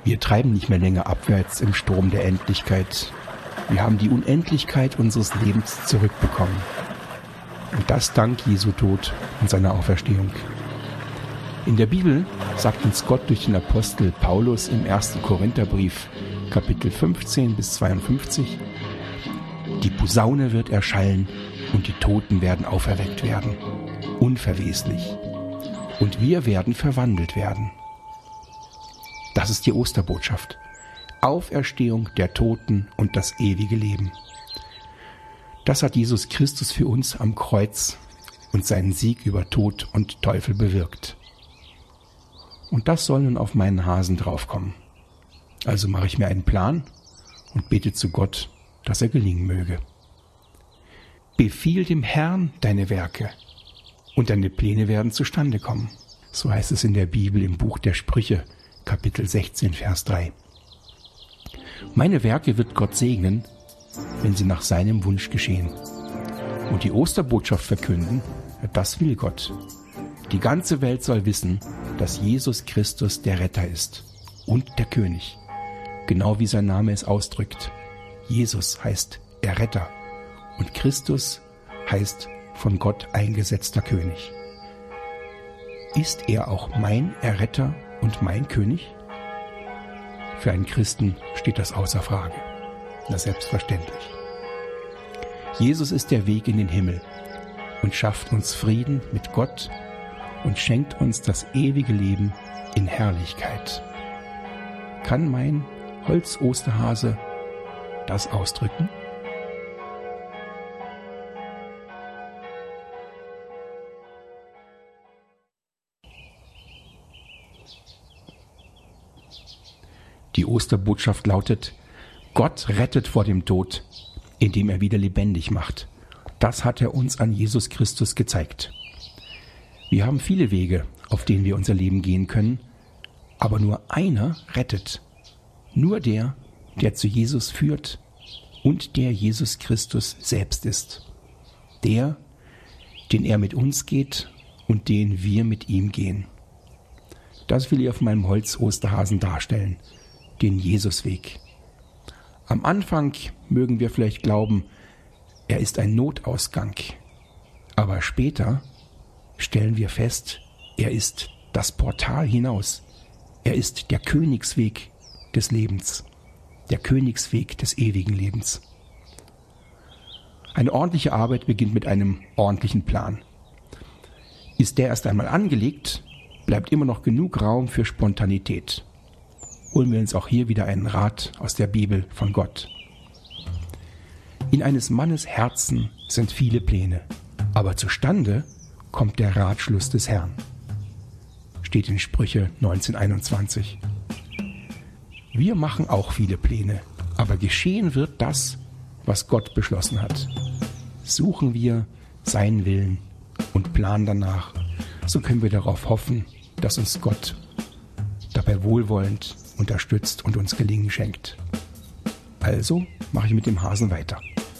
Wir treiben nicht mehr länger abwärts im Strom der Endlichkeit. Wir haben die Unendlichkeit unseres Lebens zurückbekommen. Und das dank Jesu Tod und seiner Auferstehung. In der Bibel sagt uns Gott durch den Apostel Paulus im ersten Korintherbrief, Kapitel fünfzehn bis zweiundfünfzig, die Posaune wird erschallen und die Toten werden auferweckt werden, unverweslich. Und wir werden verwandelt werden. Das ist die Osterbotschaft. Auferstehung der Toten und das ewige Leben. Das hat Jesus Christus für uns am Kreuz und seinen Sieg über Tod und Teufel bewirkt. Und das soll nun auf meinen Hasen draufkommen. Also mache ich mir einen Plan und bete zu Gott, dass er gelingen möge. Befiehl dem Herrn deine Werke und deine Pläne werden zustande kommen. So heißt es in der Bibel im Buch der Sprüche, Kapitel sechzehn, Vers drei. Meine Werke wird Gott segnen, wenn sie nach seinem Wunsch geschehen. Und die Osterbotschaft verkünden, das will Gott. Die ganze Welt soll wissen, dass Jesus Christus der Retter ist und der König. Genau wie sein Name es ausdrückt. Jesus heißt Erretter und Christus heißt von Gott eingesetzter König. Ist er auch mein Erretter und mein König? Für einen Christen steht das außer Frage. Na, selbstverständlich. Jesus ist der Weg in den Himmel und schafft uns Frieden mit Gott und schenkt uns das ewige Leben in Herrlichkeit. Kann mein Holz-Osterhase das ausdrücken? Die Osterbotschaft lautet, Gott rettet vor dem Tod, indem er wieder lebendig macht. Das hat er uns an Jesus Christus gezeigt. Wir haben viele Wege, auf denen wir unser Leben gehen können, aber nur einer rettet. Nur der, der zu Jesus führt und der Jesus Christus selbst ist. Der, den er mit uns geht und den wir mit ihm gehen. Das will ich auf meinem Holz-Osterhasen darstellen. Den Jesusweg. Am Anfang mögen wir vielleicht glauben, er ist ein Notausgang. Aber später stellen wir fest, er ist das Portal hinaus. Er ist der Königsweg des Lebens. Der Königsweg des ewigen Lebens. Eine ordentliche Arbeit beginnt mit einem ordentlichen Plan. Ist der erst einmal angelegt, bleibt immer noch genug Raum für Spontanität. Holen wir uns auch hier wieder einen Rat aus der Bibel von Gott. In eines Mannes Herzen sind viele Pläne, aber zustande kommt der Ratschluss des Herrn. Steht in Sprüche neunzehn einundzwanzig. Wir machen auch viele Pläne, aber geschehen wird das, was Gott beschlossen hat. Suchen wir seinen Willen und planen danach, so können wir darauf hoffen, dass uns Gott dabei wohlwollend unterstützt und uns Gelingen schenkt. Also mache ich mit dem Hasen weiter.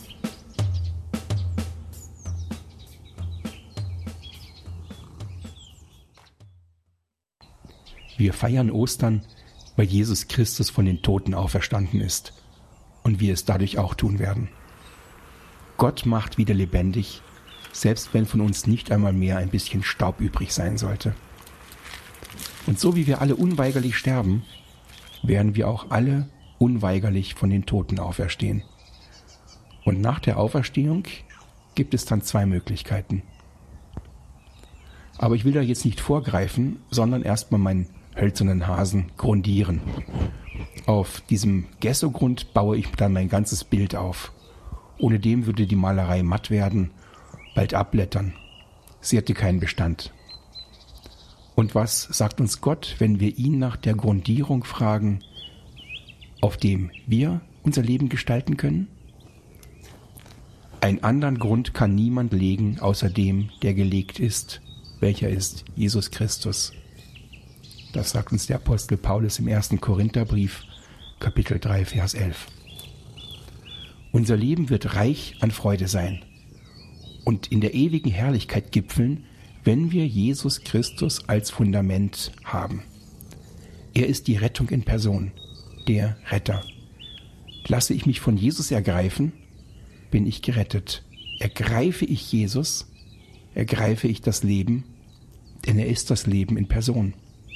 Wir feiern Ostern, weil Jesus Christus von den Toten auferstanden ist und wir es dadurch auch tun werden. Gott macht wieder lebendig, selbst wenn von uns nicht einmal mehr ein bisschen Staub übrig sein sollte. Und so wie wir alle unweigerlich sterben, werden wir auch alle unweigerlich von den Toten auferstehen. Und nach der Auferstehung gibt es dann zwei Möglichkeiten. Aber ich will da jetzt nicht vorgreifen, sondern erstmal meinen hölzernen Hasen grundieren. Auf diesem Gesso-Grund baue ich dann mein ganzes Bild auf. Ohne dem würde die Malerei matt werden, bald abblättern. Sie hätte keinen Bestand. Und was sagt uns Gott, wenn wir ihn nach der Grundierung fragen, auf dem wir unser Leben gestalten können? Einen anderen Grund kann niemand legen, außer dem, der gelegt ist, welcher ist Jesus Christus. Das sagt uns der Apostel Paulus im ersten Korintherbrief, Kapitel drei, Vers elf. Unser Leben wird reich an Freude sein und in der ewigen Herrlichkeit gipfeln, wenn wir Jesus Christus als Fundament haben. Er ist die Rettung in Person, der Retter. Lasse ich mich von Jesus ergreifen, bin ich gerettet. Ergreife ich Jesus, ergreife ich das Leben, denn er ist das Leben in Person.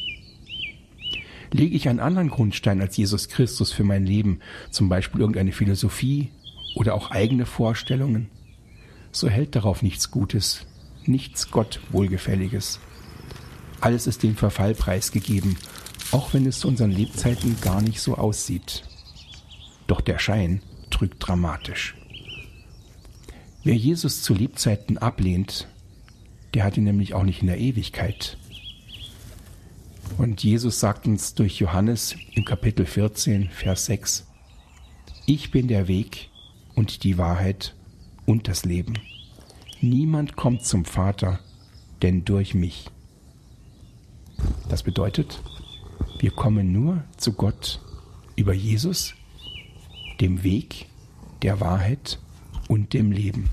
Lege ich einen anderen Grundstein als Jesus Christus für mein Leben, zum Beispiel irgendeine Philosophie oder auch eigene Vorstellungen, so hält darauf nichts Gutes, nichts Gott Wohlgefälliges. Alles ist dem Verfall preisgegeben, auch wenn es zu unseren Lebzeiten gar nicht so aussieht. Doch der Schein trügt dramatisch. Wer Jesus zu Lebzeiten ablehnt, der hat ihn nämlich auch nicht in der Ewigkeit. Und Jesus sagt uns durch Johannes im Kapitel vierzehn, Vers sechs, ich bin der Weg und die Wahrheit und das Leben. Niemand kommt zum Vater, denn durch mich. Das bedeutet, wir kommen nur zu Gott über Jesus, dem Weg, der Wahrheit und dem Leben.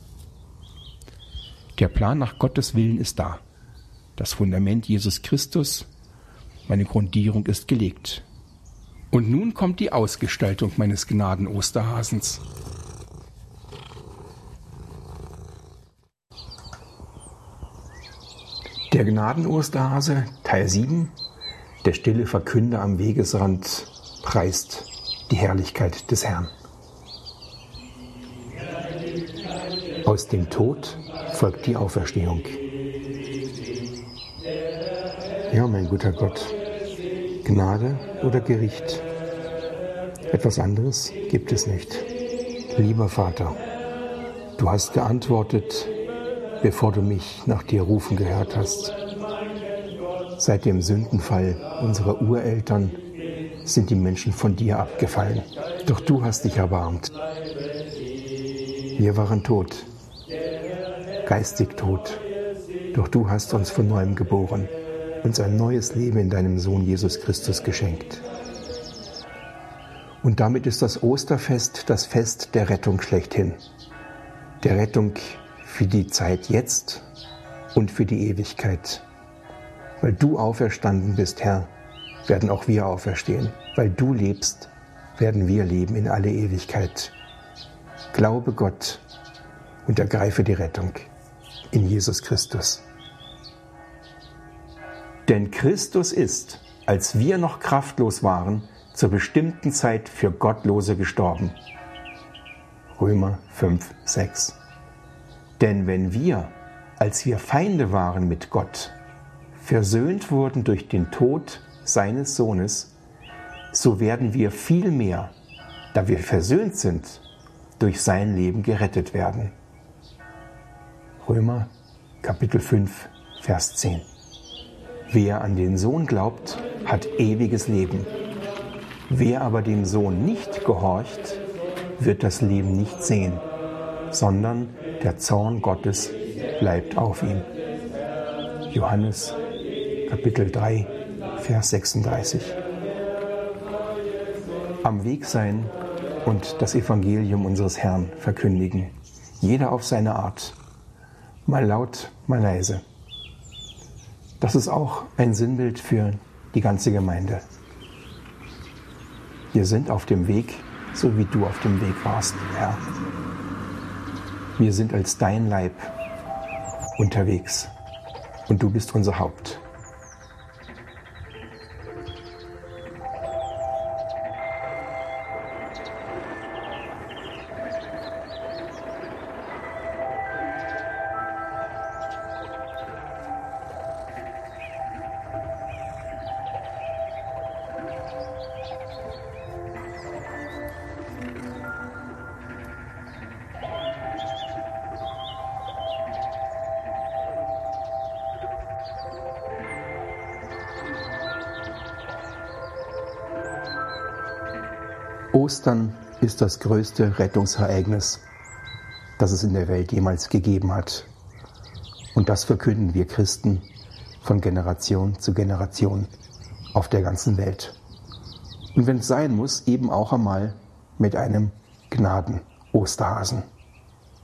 Der Plan nach Gottes Willen ist da. Das Fundament Jesus Christus, meine Grundierung ist gelegt. Und nun kommt die Ausgestaltung meines Gnaden-Osterhasens. Der Gnaden-Osterhase, Teil sieben, der stille Verkünder am Wegesrand, preist die Herrlichkeit des Herrn. Aus dem Tod folgt die Auferstehung. Ja, mein guter Gott, Gnade oder Gericht, etwas anderes gibt es nicht. Lieber Vater, du hast geantwortet, bevor du mich nach dir rufen gehört hast. Seit dem Sündenfall unserer Ureltern sind die Menschen von dir abgefallen. Doch du hast dich erbarmt. Wir waren tot, geistig tot. Doch du hast uns von neuem geboren, uns ein neues Leben in deinem Sohn Jesus Christus geschenkt. Und damit ist das Osterfest das Fest der Rettung schlechthin. Der Rettung für die Zeit jetzt und für die Ewigkeit. Weil du auferstanden bist, Herr, werden auch wir auferstehen. Weil du lebst, werden wir leben in alle Ewigkeit. Glaube Gott und ergreife die Rettung in Jesus Christus. Denn Christus ist, als wir noch kraftlos waren, zur bestimmten Zeit für Gottlose gestorben. Römer fünf, sechs. Denn wenn wir, als wir Feinde waren mit Gott, versöhnt wurden durch den Tod seines Sohnes, so werden wir viel mehr, da wir versöhnt sind, durch sein Leben gerettet werden. Römer Kapitel fünf, Vers zehn. Wer an den Sohn glaubt, hat ewiges Leben. Wer aber dem Sohn nicht gehorcht, wird das Leben nicht sehen, sondern der Zorn Gottes bleibt auf ihm. Johannes Kapitel drei, Vers sechsunddreißig. Am Weg sein und das Evangelium unseres Herrn verkündigen. Jeder auf seine Art. Mal laut, mal leise. Das ist auch ein Sinnbild für die ganze Gemeinde. Wir sind auf dem Weg, so wie du auf dem Weg warst, Herr. Wir sind als dein Leib unterwegs und du bist unser Haupt. Ostern ist das größte Rettungsereignis, das es in der Welt jemals gegeben hat. Und das verkünden wir Christen von Generation zu Generation auf der ganzen Welt. Und wenn es sein muss, eben auch einmal mit einem Gnaden-Osterhasen.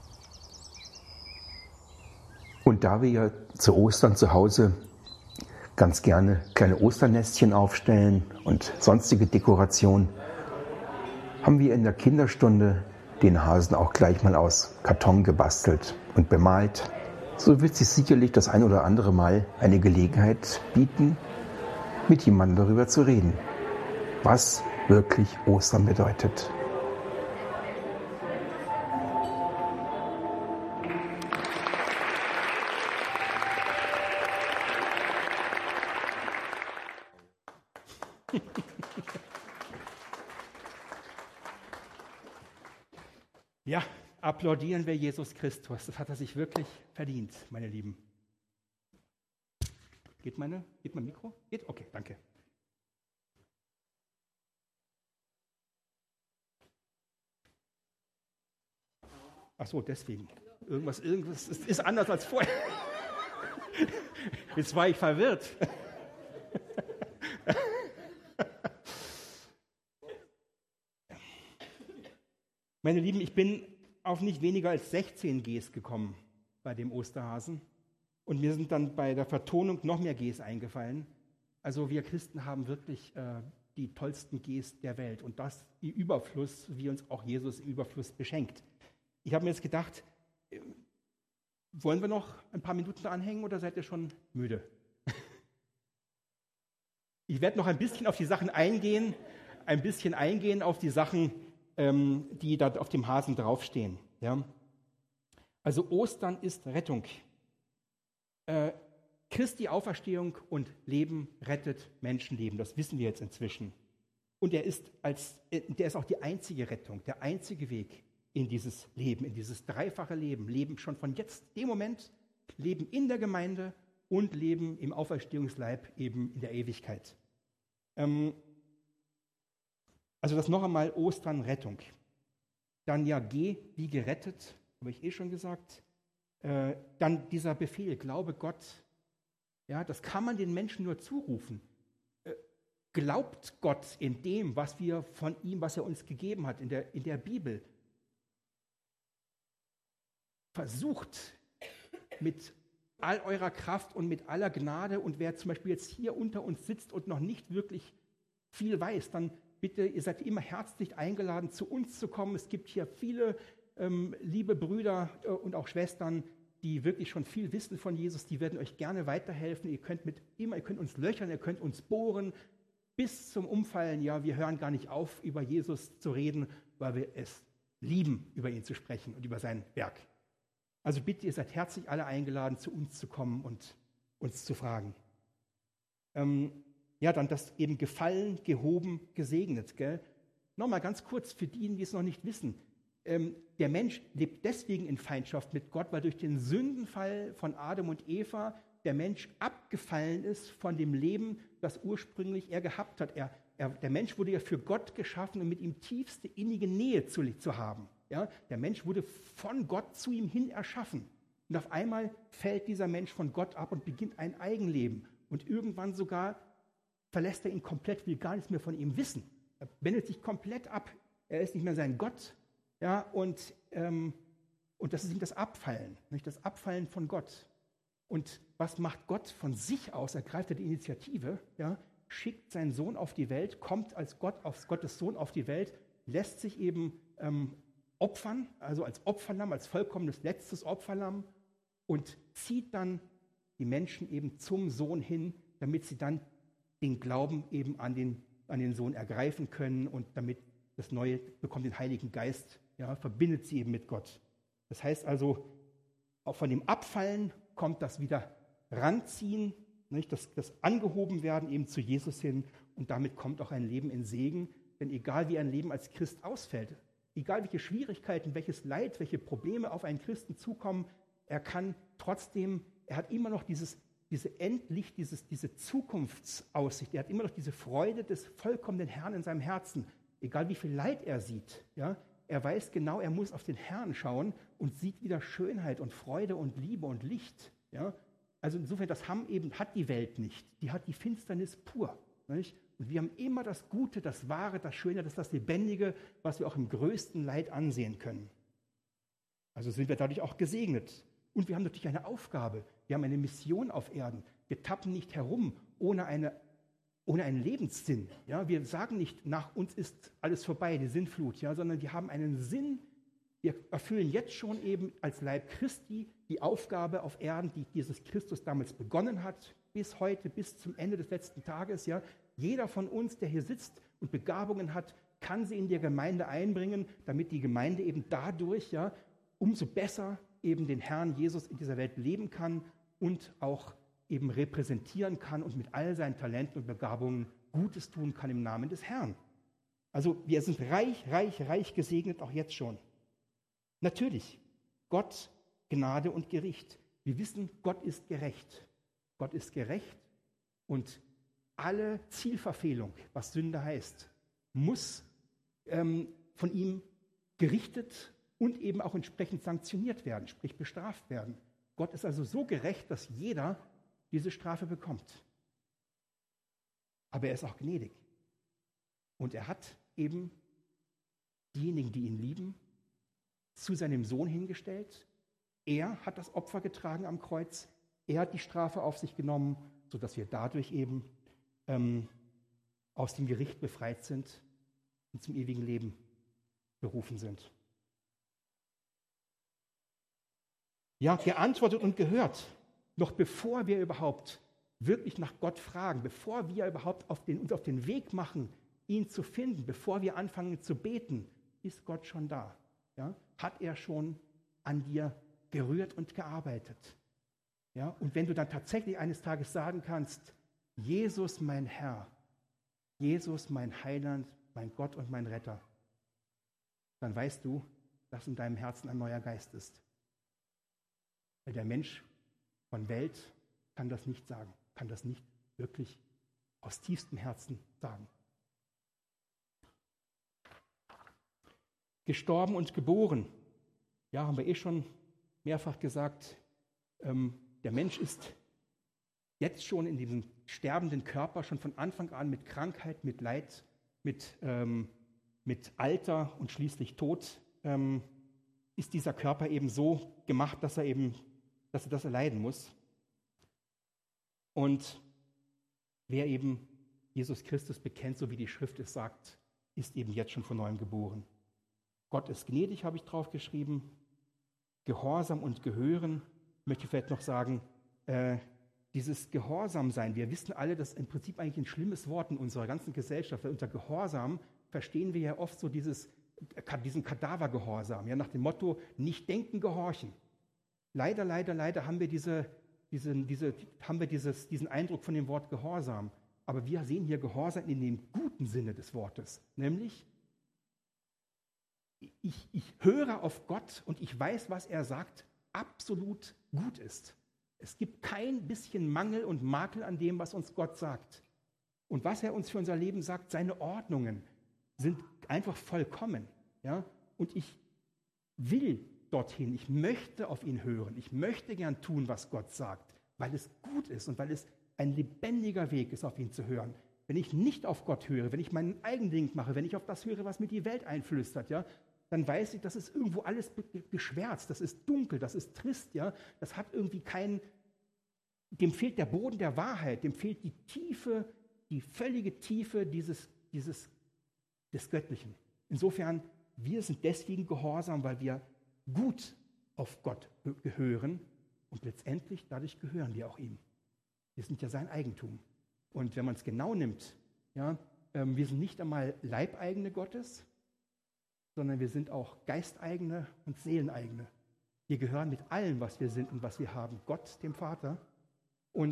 Und da wir ja zu Ostern zu Hause ganz gerne kleine Osternestchen aufstellen und sonstige Dekorationen, haben wir in der Kinderstunde den Hasen auch gleich mal aus Karton gebastelt und bemalt. So wird sich sicherlich das ein oder andere Mal eine Gelegenheit bieten, mit jemandem darüber zu reden, was wirklich Ostern bedeutet. Ja, applaudieren wir Jesus Christus. Das hat er sich wirklich verdient, meine Lieben. Geht meine, geht mein Mikro? Geht? Okay, danke. Ach so, deswegen. Irgendwas, irgendwas ist, ist anders als vorher. Jetzt war ich verwirrt. Meine Lieben, ich bin auf nicht weniger als sechzehn Gs gekommen bei dem Osterhasen. Und mir sind dann bei der Vertonung noch mehr Gs eingefallen. Also wir Christen haben wirklich äh, die tollsten Gs der Welt. Und das im Überfluss, wie uns auch Jesus im Überfluss beschenkt. Ich habe mir jetzt gedacht, äh, wollen wir noch ein paar Minuten anhängen oder seid ihr schon müde? Ich werde noch ein bisschen auf die Sachen eingehen, ein bisschen eingehen auf die Sachen, ähm, die da auf dem Hasen draufstehen. Ja? Also Ostern ist Rettung. Äh, Christi Auferstehung und Leben rettet Menschenleben. Das wissen wir jetzt inzwischen. Und er ist, als, der ist auch die einzige Rettung, der einzige Weg in dieses Leben, in dieses dreifache Leben. Leben schon von jetzt, dem Moment, Leben in der Gemeinde und Leben im Auferstehungsleib eben in der Ewigkeit. Ähm, also das noch einmal Ostern, Rettung. Dann ja, geh wie gerettet, habe ich eh schon gesagt. Äh, dann dieser Befehl, glaube Gott. Ja, das kann man den Menschen nur zurufen. Äh, glaubt Gott in dem, was wir von ihm, was er uns gegeben hat, in der, in der Bibel. Versucht mit all eurer Kraft und mit aller Gnade, und wer zum Beispiel jetzt hier unter uns sitzt und noch nicht wirklich viel weiß, dann bitte, ihr seid immer herzlich eingeladen, zu uns zu kommen. Es gibt hier viele ähm, liebe Brüder äh, und auch Schwestern, die wirklich schon viel wissen von Jesus, die werden euch gerne weiterhelfen. Ihr könnt mit immer, ihr könnt uns löchern, ihr könnt uns bohren, bis zum Umfallen. Ja, wir hören gar nicht auf, über Jesus zu reden, weil wir es lieben, über ihn zu sprechen und über sein Werk. Also bitte, ihr seid herzlich alle eingeladen, zu uns zu kommen und uns zu fragen. Ähm, ja, dann das eben gefallen, gehoben, gesegnet. Gell? Nochmal ganz kurz für diejenigen, die es noch nicht wissen. Ähm, der Mensch lebt deswegen in Feindschaft mit Gott, weil durch den Sündenfall von Adam und Eva der Mensch abgefallen ist von dem Leben, das ursprünglich er gehabt hat. Er, er, der Mensch wurde ja für Gott geschaffen, um mit ihm tiefste innige Nähe zu, zu haben. Ja, der Mensch wurde von Gott zu ihm hin erschaffen. Und auf einmal fällt dieser Mensch von Gott ab und beginnt ein Eigenleben. Und irgendwann sogar verlässt er ihn komplett, will gar nichts mehr von ihm wissen. Er wendet sich komplett ab. Er ist nicht mehr sein Gott. Ja, und, ähm, und das ist ihm das Abfallen, nicht? Das Abfallen von Gott. Und was macht Gott von sich aus? Er greift die Initiative, ja, schickt seinen Sohn auf die Welt, kommt als Gott, als Gottes Sohn auf die Welt, lässt sich eben ähm, opfern, also als Opferlamm, als vollkommenes letztes Opferlamm, und zieht dann die Menschen eben zum Sohn hin, damit sie dann den Glauben eben an den, an den Sohn ergreifen können, und damit das Neue bekommt den Heiligen Geist, ja, verbindet sie eben mit Gott. Das heißt also, auch von dem Abfallen kommt das wieder ranziehen, nicht? Das, das Angehoben werden eben zu Jesus hin, und damit kommt auch ein Leben in Segen, denn egal wie ein Leben als Christ ausfällt, egal welche Schwierigkeiten, welches Leid, welche Probleme auf einen Christen zukommen, er kann trotzdem, er hat immer noch dieses, diese Endlicht, dieses, diese Zukunftsaussicht, er hat immer noch diese Freude des vollkommenen Herrn in seinem Herzen, egal wie viel Leid er sieht. Ja, er weiß genau, er muss auf den Herrn schauen und sieht wieder Schönheit und Freude und Liebe und Licht. Ja, also insofern, das haben eben, hat die Welt nicht, die hat die Finsternis pur. Nicht? Und wir haben immer das Gute, das Wahre, das Schöne, das das Lebendige, was wir auch im größten Leid ansehen können. Also sind wir dadurch auch gesegnet. Und wir haben natürlich eine Aufgabe, wir haben eine Mission auf Erden. wir tappen nicht herum ohne, eine, ohne einen Lebenssinn. Ja? Wir sagen nicht, nach uns ist alles vorbei, die Sinnflut, ja? Sondern wir haben einen Sinn. Wir erfüllen jetzt schon eben als Leib Christi die Aufgabe auf Erden, die Jesus Christus damals begonnen hat, bis heute, bis zum Ende des letzten Tages. Ja? Jeder von uns, der hier sitzt und Begabungen hat, kann sie in die Gemeinde einbringen, damit die Gemeinde eben dadurch ja, umso besser eben den Herrn Jesus in dieser Welt leben kann und auch eben repräsentieren kann und mit all seinen Talenten und Begabungen Gutes tun kann im Namen des Herrn. Also wir sind reich, reich, reich gesegnet, auch jetzt schon. Natürlich, Gott, Gnade und Gericht. Wir wissen, Gott ist gerecht. Gott ist gerecht und alle Zielverfehlung, was Sünde heißt, muss ähm, von ihm gerichtet und eben auch entsprechend sanktioniert werden, sprich bestraft werden. Gott ist also so gerecht, dass jeder diese Strafe bekommt. Aber er ist auch gnädig. Und er hat eben diejenigen, die ihn lieben, zu seinem Sohn hingestellt. Er hat das Opfer getragen am Kreuz. Er hat die Strafe auf sich genommen, sodass wir dadurch eben ähm, aus dem Gericht befreit sind und zum ewigen Leben berufen sind. Ja, geantwortet und gehört, noch bevor wir überhaupt wirklich nach Gott fragen, bevor wir überhaupt auf den, uns auf den Weg machen, ihn zu finden, bevor wir anfangen zu beten, ist Gott schon da. Ja? Hat er schon an dir gerührt und gearbeitet. Ja? Und wenn du dann tatsächlich eines Tages sagen kannst, Jesus mein Herr, Jesus mein Heiland, mein Gott und mein Retter, dann weißt du, dass in deinem Herzen ein neuer Geist ist. Weil der Mensch von Welt kann das nicht sagen, kann das nicht wirklich aus tiefstem Herzen sagen. Gestorben und geboren. Ja, haben wir eh schon mehrfach gesagt, ähm, der Mensch ist jetzt schon in diesem sterbenden Körper schon von Anfang an mit Krankheit, mit Leid, mit, ähm, mit Alter und schließlich Tod, ähm, ist dieser Körper eben so gemacht, dass er eben, dass er das erleiden muss. Und wer eben Jesus Christus bekennt, so wie die Schrift es sagt, ist eben jetzt schon von neuem geboren. Gott ist gnädig, habe ich drauf geschrieben. Gehorsam und Gehören, möchte ich vielleicht noch sagen, äh, dieses Gehorsam sein. Wir wissen alle, das ist im Prinzip eigentlich ein schlimmes Wort in unserer ganzen Gesellschaft, weil unter Gehorsam verstehen wir ja oft so dieses, diesen Kadavergehorsam, ja, nach dem Motto, nicht denken, gehorchen. Leider, leider, leider haben wir, diese, diese, diese, haben wir dieses, diesen Eindruck von dem Wort Gehorsam. Aber wir sehen hier Gehorsam in dem guten Sinne des Wortes, nämlich Ich, ich höre auf Gott und ich weiß, was er sagt, absolut gut ist. Es gibt kein bisschen Mangel und Makel an dem, was uns Gott sagt. Und was er uns für unser Leben sagt, seine Ordnungen sind einfach vollkommen. Ja? Und ich will dorthin, ich möchte auf ihn hören, ich möchte gern tun, was Gott sagt, weil es gut ist und weil es ein lebendiger Weg ist, auf ihn zu hören. Wenn ich nicht auf Gott höre, wenn ich meinen eigenen Ding mache, wenn ich auf das höre, was mir die Welt einflüstert, ja, dann weiß ich, das ist irgendwo alles geschwärzt, das ist dunkel, das ist trist, ja, das hat irgendwie keinen, dem fehlt der Boden der Wahrheit, dem fehlt die Tiefe, die völlige Tiefe dieses, dieses, des Göttlichen. Insofern, wir sind deswegen gehorsam, weil wir gut auf Gott gehören und letztendlich dadurch gehören wir auch ihm. Wir sind ja sein Eigentum. Und wenn man es genau nimmt, ja, ähm, wir sind nicht einmal Leibeigene Gottes, sondern wir sind auch Geisteigene und Seeleneigene. Wir gehören mit allem, was wir sind und was wir haben, Gott, dem Vater. Und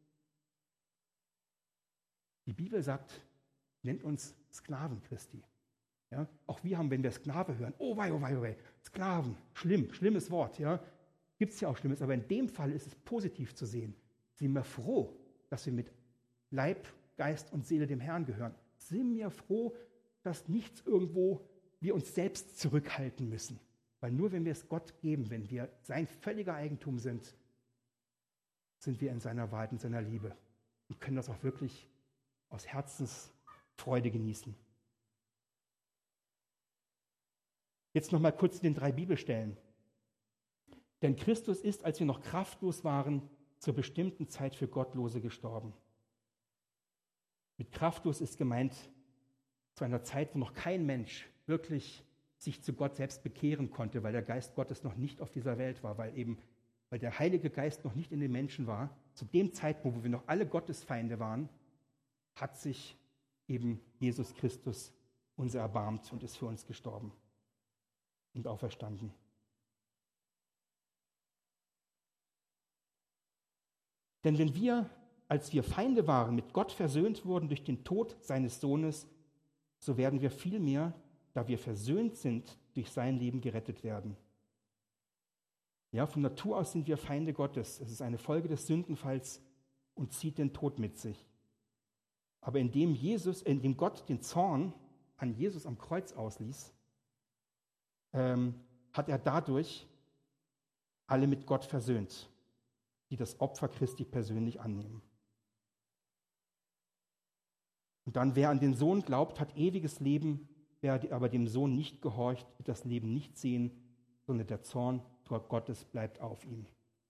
die Bibel sagt, nennt uns Sklaven Christi. Ja? Auch wir haben, wenn wir Sklave hören, oh wei, oh wei, oh wei, Sklaven, schlimm, schlimmes Wort. Ja? Gibt es ja auch Schlimmes, aber in dem Fall ist es positiv zu sehen. Sind wir froh, dass wir mit Leib, Geist und Seele dem Herrn gehören. Sind wir froh, dass nichts irgendwo wir uns selbst zurückhalten müssen. Weil nur wenn wir es Gott geben, wenn wir sein völliger Eigentum sind, sind wir in seiner Wahrheit, in seiner Liebe und können das auch wirklich aus Herzensfreude genießen. Jetzt noch mal kurz zu den drei Bibelstellen. Denn Christus ist, als wir noch kraftlos waren, zur bestimmten Zeit für Gottlose gestorben. Mit kraftlos ist gemeint, zu einer Zeit, wo noch kein Mensch wirklich sich zu Gott selbst bekehren konnte, weil der Geist Gottes noch nicht auf dieser Welt war, weil eben, weil der Heilige Geist noch nicht in den Menschen war. Zu dem Zeitpunkt, wo wir noch alle Gottesfeinde waren, hat sich eben Jesus Christus uns erbarmt und ist für uns gestorben und auferstanden. Denn wenn wir, als wir Feinde waren, mit Gott versöhnt wurden durch den Tod seines Sohnes, so werden wir vielmehr, da wir versöhnt sind, durch sein Leben gerettet werden. Ja, von Natur aus sind wir Feinde Gottes. Es ist eine Folge des Sündenfalls und zieht den Tod mit sich. Aber indem Jesus, indem Gott den Zorn an Jesus am Kreuz ausließ, ähm, hat er dadurch alle mit Gott versöhnt, die das Opfer Christi persönlich annehmen. Und dann, wer an den Sohn glaubt, hat ewiges Leben, wer aber dem Sohn nicht gehorcht, wird das Leben nicht sehen, sondern der Zorn Gottes bleibt auf ihm.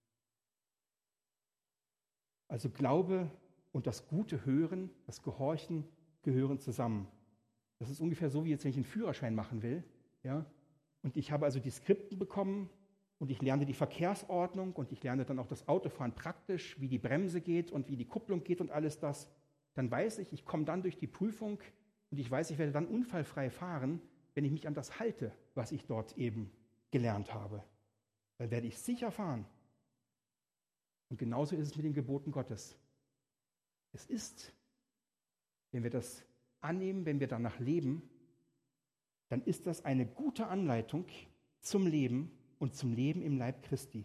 Also Glaube und das gute Hören, das Gehorchen gehören zusammen. Das ist ungefähr so, wie jetzt, wenn ich einen Führerschein machen will. Ja? Und ich habe also die Skripten bekommen und ich lerne die Verkehrsordnung und ich lerne dann auch das Autofahren praktisch, wie die Bremse geht und wie die Kupplung geht und alles das. Dann weiß ich, ich komme dann durch die Prüfung und ich weiß, ich werde dann unfallfrei fahren, wenn ich mich an das halte, was ich dort eben gelernt habe. Dann werde ich sicher fahren. Und genauso ist es mit den Geboten Gottes. Es ist, wenn wir das annehmen, wenn wir danach leben, dann ist das eine gute Anleitung zum Leben und zum Leben im Leib Christi.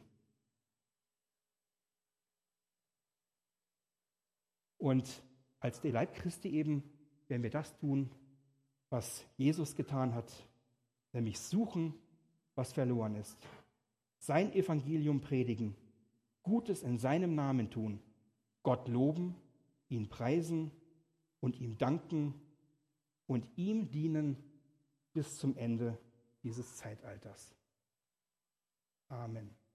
Und als der Leib Christi eben, wenn wir das tun, was Jesus getan hat, nämlich suchen, was verloren ist, sein Evangelium predigen, Gutes in seinem Namen tun, Gott loben, ihn preisen und ihm danken und ihm dienen bis zum Ende dieses Zeitalters. Amen.